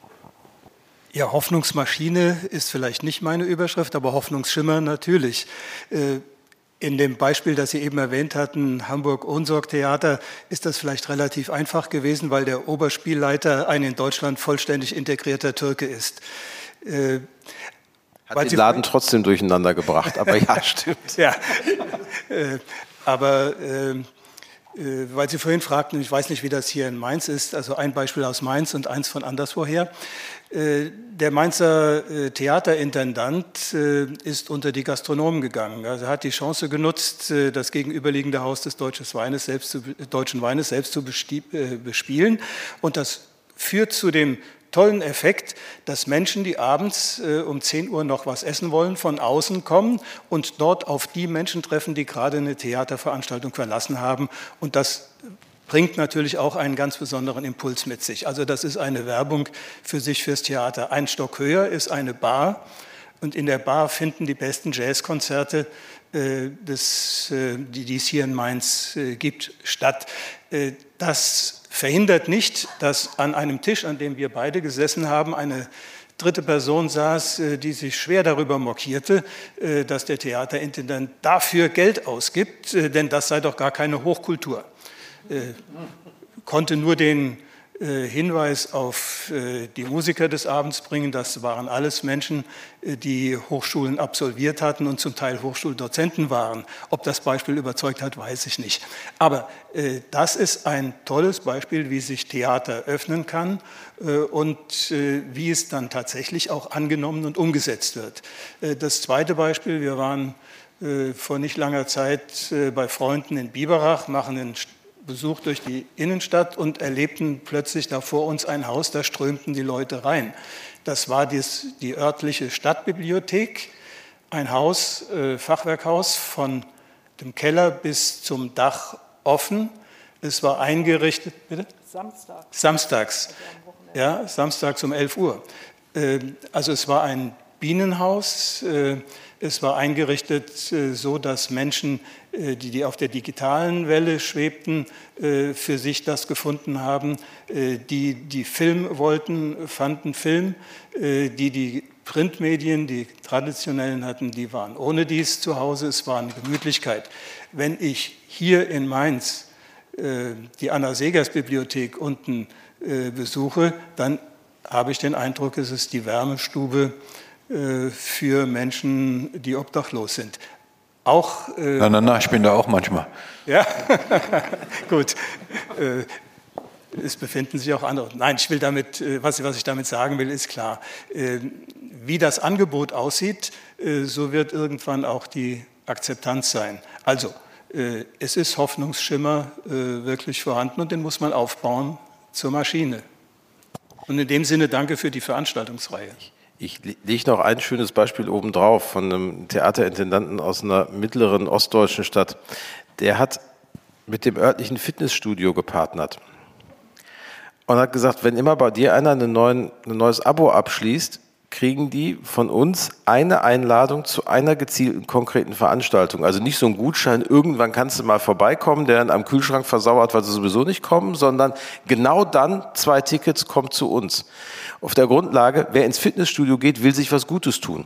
Ja, Hoffnungsmaschine ist vielleicht nicht meine Überschrift, aber Hoffnungsschimmer natürlich. In dem Beispiel, das Sie eben erwähnt hatten, Hamburg-Ohnsorg-Theater, ist das vielleicht relativ einfach gewesen, weil der Oberspielleiter ein in Deutschland vollständig integrierter Türke ist. Hat den Laden trotzdem durcheinander gebracht, aber ja, stimmt. Ja, aber weil Sie vorhin fragten, ich weiß nicht, wie das hier in Mainz ist, also ein Beispiel aus Mainz und eins von anderswoher. Der Mainzer Theaterintendant ist unter die Gastronomen gegangen. Also er hat die Chance genutzt, das gegenüberliegende Haus des Deutschen Weines selbst zu, Deutschen Weines selbst zu bespielen. Und das führt zu dem tollen Effekt, dass Menschen, die abends äh, um zehn Uhr noch was essen wollen, von außen kommen und dort auf die Menschen treffen, die gerade eine Theaterveranstaltung verlassen haben. Und das bringt natürlich auch einen ganz besonderen Impuls mit sich. Also das ist eine Werbung für sich, fürs Theater. Ein Stock höher ist eine Bar und in der Bar finden die besten Jazzkonzerte, äh, des, äh, die, die es hier in Mainz äh, gibt, statt. Äh, das verhindert nicht, dass an einem Tisch, an dem wir beide gesessen haben, eine dritte Person saß, die sich schwer darüber mokierte, dass der Theaterintendant dafür Geld ausgibt, denn das sei doch gar keine Hochkultur. Konnte nur den Hinweis auf die Musiker des Abends bringen. Das waren alles Menschen, die Hochschulen absolviert hatten und zum Teil Hochschuldozenten waren. Ob das Beispiel überzeugt hat, weiß ich nicht. Aber das ist ein tolles Beispiel, wie sich Theater öffnen kann und wie es dann tatsächlich auch angenommen und umgesetzt wird. Das zweite Beispiel, wir waren vor nicht langer Zeit bei Freunden in Biberach, machen einen Besuch durch die Innenstadt und erlebten plötzlich da vor uns ein Haus, da strömten die Leute rein. Das war dies, die örtliche Stadtbibliothek, ein Haus, äh, Fachwerkhaus von dem Keller bis zum Dach offen. Es war eingerichtet, bitte? Samstags. Samstags, ja, samstags um elf Uhr. Äh, also es war ein Bienenhaus. Äh, es war eingerichtet äh, so, dass Menschen, die, die auf der digitalen Welle schwebten, für sich das gefunden haben. Die, die Film wollten, fanden Film. Die, die Printmedien, die traditionellen hatten, die waren ohne dies zu Hause. Es war eine Gemütlichkeit. Wenn ich hier in Mainz die Anna-Segers-Bibliothek unten besuche, dann habe ich den Eindruck, es ist die Wärmestube für Menschen, die obdachlos sind. Auch, äh, na, na, na, ich bin da auch manchmal. Ja, gut. Äh, es befinden sich auch andere. Nein, ich will damit, äh, was, was ich damit sagen will, ist klar. Äh, wie das Angebot aussieht, äh, so wird irgendwann auch die Akzeptanz sein. Also, äh, es ist Hoffnungsschimmer äh, wirklich vorhanden und den muss man aufbauen zur Maschine. Und in dem Sinne danke für die Veranstaltungsreihe. Ich lege noch ein schönes Beispiel obendrauf von einem Theaterintendanten aus einer mittleren ostdeutschen Stadt. Der hat mit dem örtlichen Fitnessstudio gepartnert und hat gesagt, wenn immer bei dir einer einen neuen, ein neues Abo abschließt, kriegen die von uns eine Einladung zu einer gezielten konkreten Veranstaltung. Also nicht so ein Gutschein, irgendwann kannst du mal vorbeikommen, der dann am Kühlschrank versauert, weil sie sowieso nicht kommen, sondern genau dann zwei Tickets, kommt zu uns. Auf der Grundlage, wer ins Fitnessstudio geht, will sich was Gutes tun.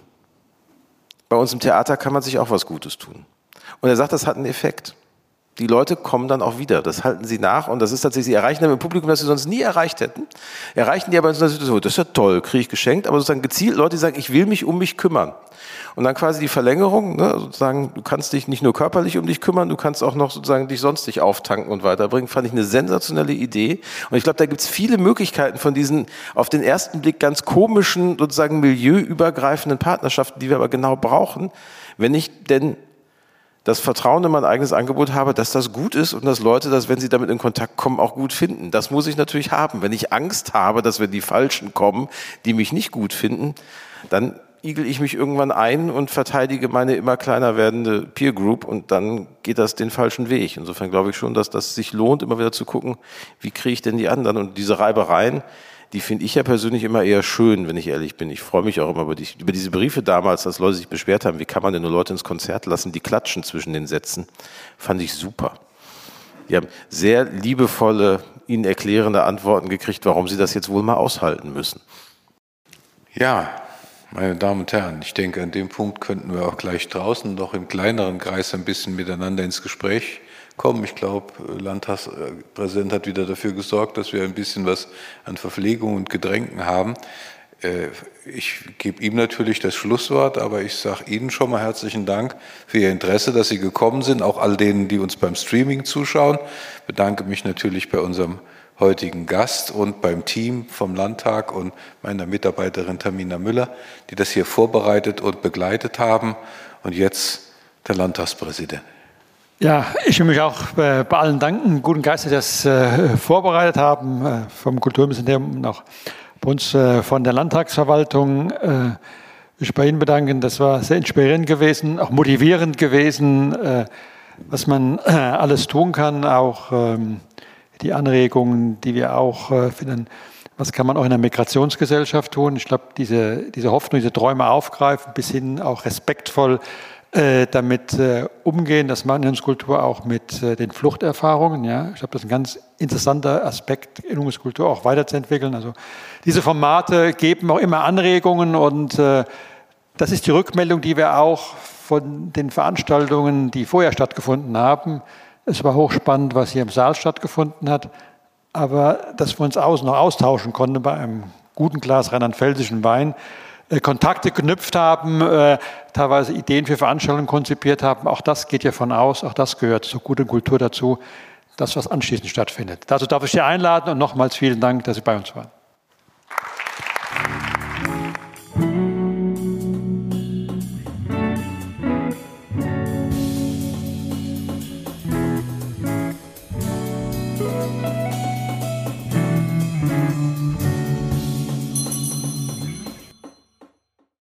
Bei uns im Theater kann man sich auch was Gutes tun. Und er sagt, das hat einen Effekt. Die Leute kommen dann auch wieder, das halten sie nach und das ist tatsächlich, sie erreichen dann im Publikum, das sie sonst nie erreicht hätten, erreichen die aber in so einer Situation, das ist ja toll, kriege ich geschenkt, aber sozusagen gezielt Leute, die sagen, ich will mich um mich kümmern. Und dann quasi die Verlängerung, ne, sozusagen, du kannst dich nicht nur körperlich um dich kümmern, du kannst auch noch sozusagen dich sonstig auftanken und weiterbringen, fand ich eine sensationelle Idee. Und ich glaube, da gibt es viele Möglichkeiten von diesen auf den ersten Blick ganz komischen, sozusagen milieuübergreifenden Partnerschaften, die wir aber genau brauchen, wenn ich denn das Vertrauen in mein eigenes Angebot habe, dass das gut ist und dass Leute das, wenn sie damit in Kontakt kommen, auch gut finden. Das muss ich natürlich haben. Wenn ich Angst habe, dass wenn die Falschen kommen, die mich nicht gut finden, dann igel ich mich irgendwann ein und verteidige meine immer kleiner werdende Peer Group und dann geht das den falschen Weg. Insofern glaube ich schon, dass das sich lohnt, immer wieder zu gucken, wie kriege ich denn die anderen? Und diese Reibereien, die finde ich ja persönlich immer eher schön, wenn ich ehrlich bin. Ich freue mich auch immer über, die, über diese Briefe damals, als Leute sich beschwert haben, wie kann man denn nur Leute ins Konzert lassen, die klatschen zwischen den Sätzen. Fand ich super. Die haben sehr liebevolle, ihnen erklärende Antworten gekriegt, warum sie das jetzt wohl mal aushalten müssen. Ja, meine Damen und Herren, ich denke, an dem Punkt könnten wir auch gleich draußen noch im kleineren Kreis ein bisschen miteinander ins Gespräch kommen. Ich glaube, Landtagspräsident hat wieder dafür gesorgt, dass wir ein bisschen was an Verpflegung und Getränken haben. Ich gebe ihm natürlich das Schlusswort, aber ich sage Ihnen schon mal herzlichen Dank für Ihr Interesse, dass Sie gekommen sind, auch all denen, die uns beim Streaming zuschauen. Ich bedanke mich natürlich bei unserem heutigen Gast und beim Team vom Landtag und meiner Mitarbeiterin Tamina Müller, die das hier vorbereitet und begleitet haben. Und jetzt der Landtagspräsident. Ja, ich will mich auch bei allen danken, guten Geiste, die das äh, vorbereitet haben, äh, vom Kulturministerium und auch bei uns äh, von der Landtagsverwaltung. Äh, ich bei Ihnen bedanken, das war sehr inspirierend gewesen, auch motivierend gewesen, äh, was man äh, alles tun kann, auch ähm, die Anregungen, die wir auch äh, finden, was kann man auch in der Migrationsgesellschaft tun. Ich glaube, diese, diese Hoffnung, diese Träume aufgreifen, bis hin auch respektvoll damit äh, umgehen, das Erinnerungskultur auch mit äh, den Fluchterfahrungen. Ja. Ich glaube, das ist ein ganz interessanter Aspekt, Erinnerungskultur auch weiterzuentwickeln. Also diese Formate geben auch immer Anregungen und äh, das ist die Rückmeldung, die wir auch von den Veranstaltungen, die vorher stattgefunden haben. Es war hochspannend, was hier im Saal stattgefunden hat, aber dass wir uns aus, noch austauschen konnten bei einem guten Glas rheinland-pfälzischen Wein, äh, Kontakte geknüpft haben, äh, teilweise Ideen für Veranstaltungen konzipiert haben. Auch das geht ja von aus, auch das gehört zur guten Kultur dazu, das, was anschließend stattfindet. Dazu darf ich Sie einladen und nochmals vielen Dank, dass Sie bei uns waren.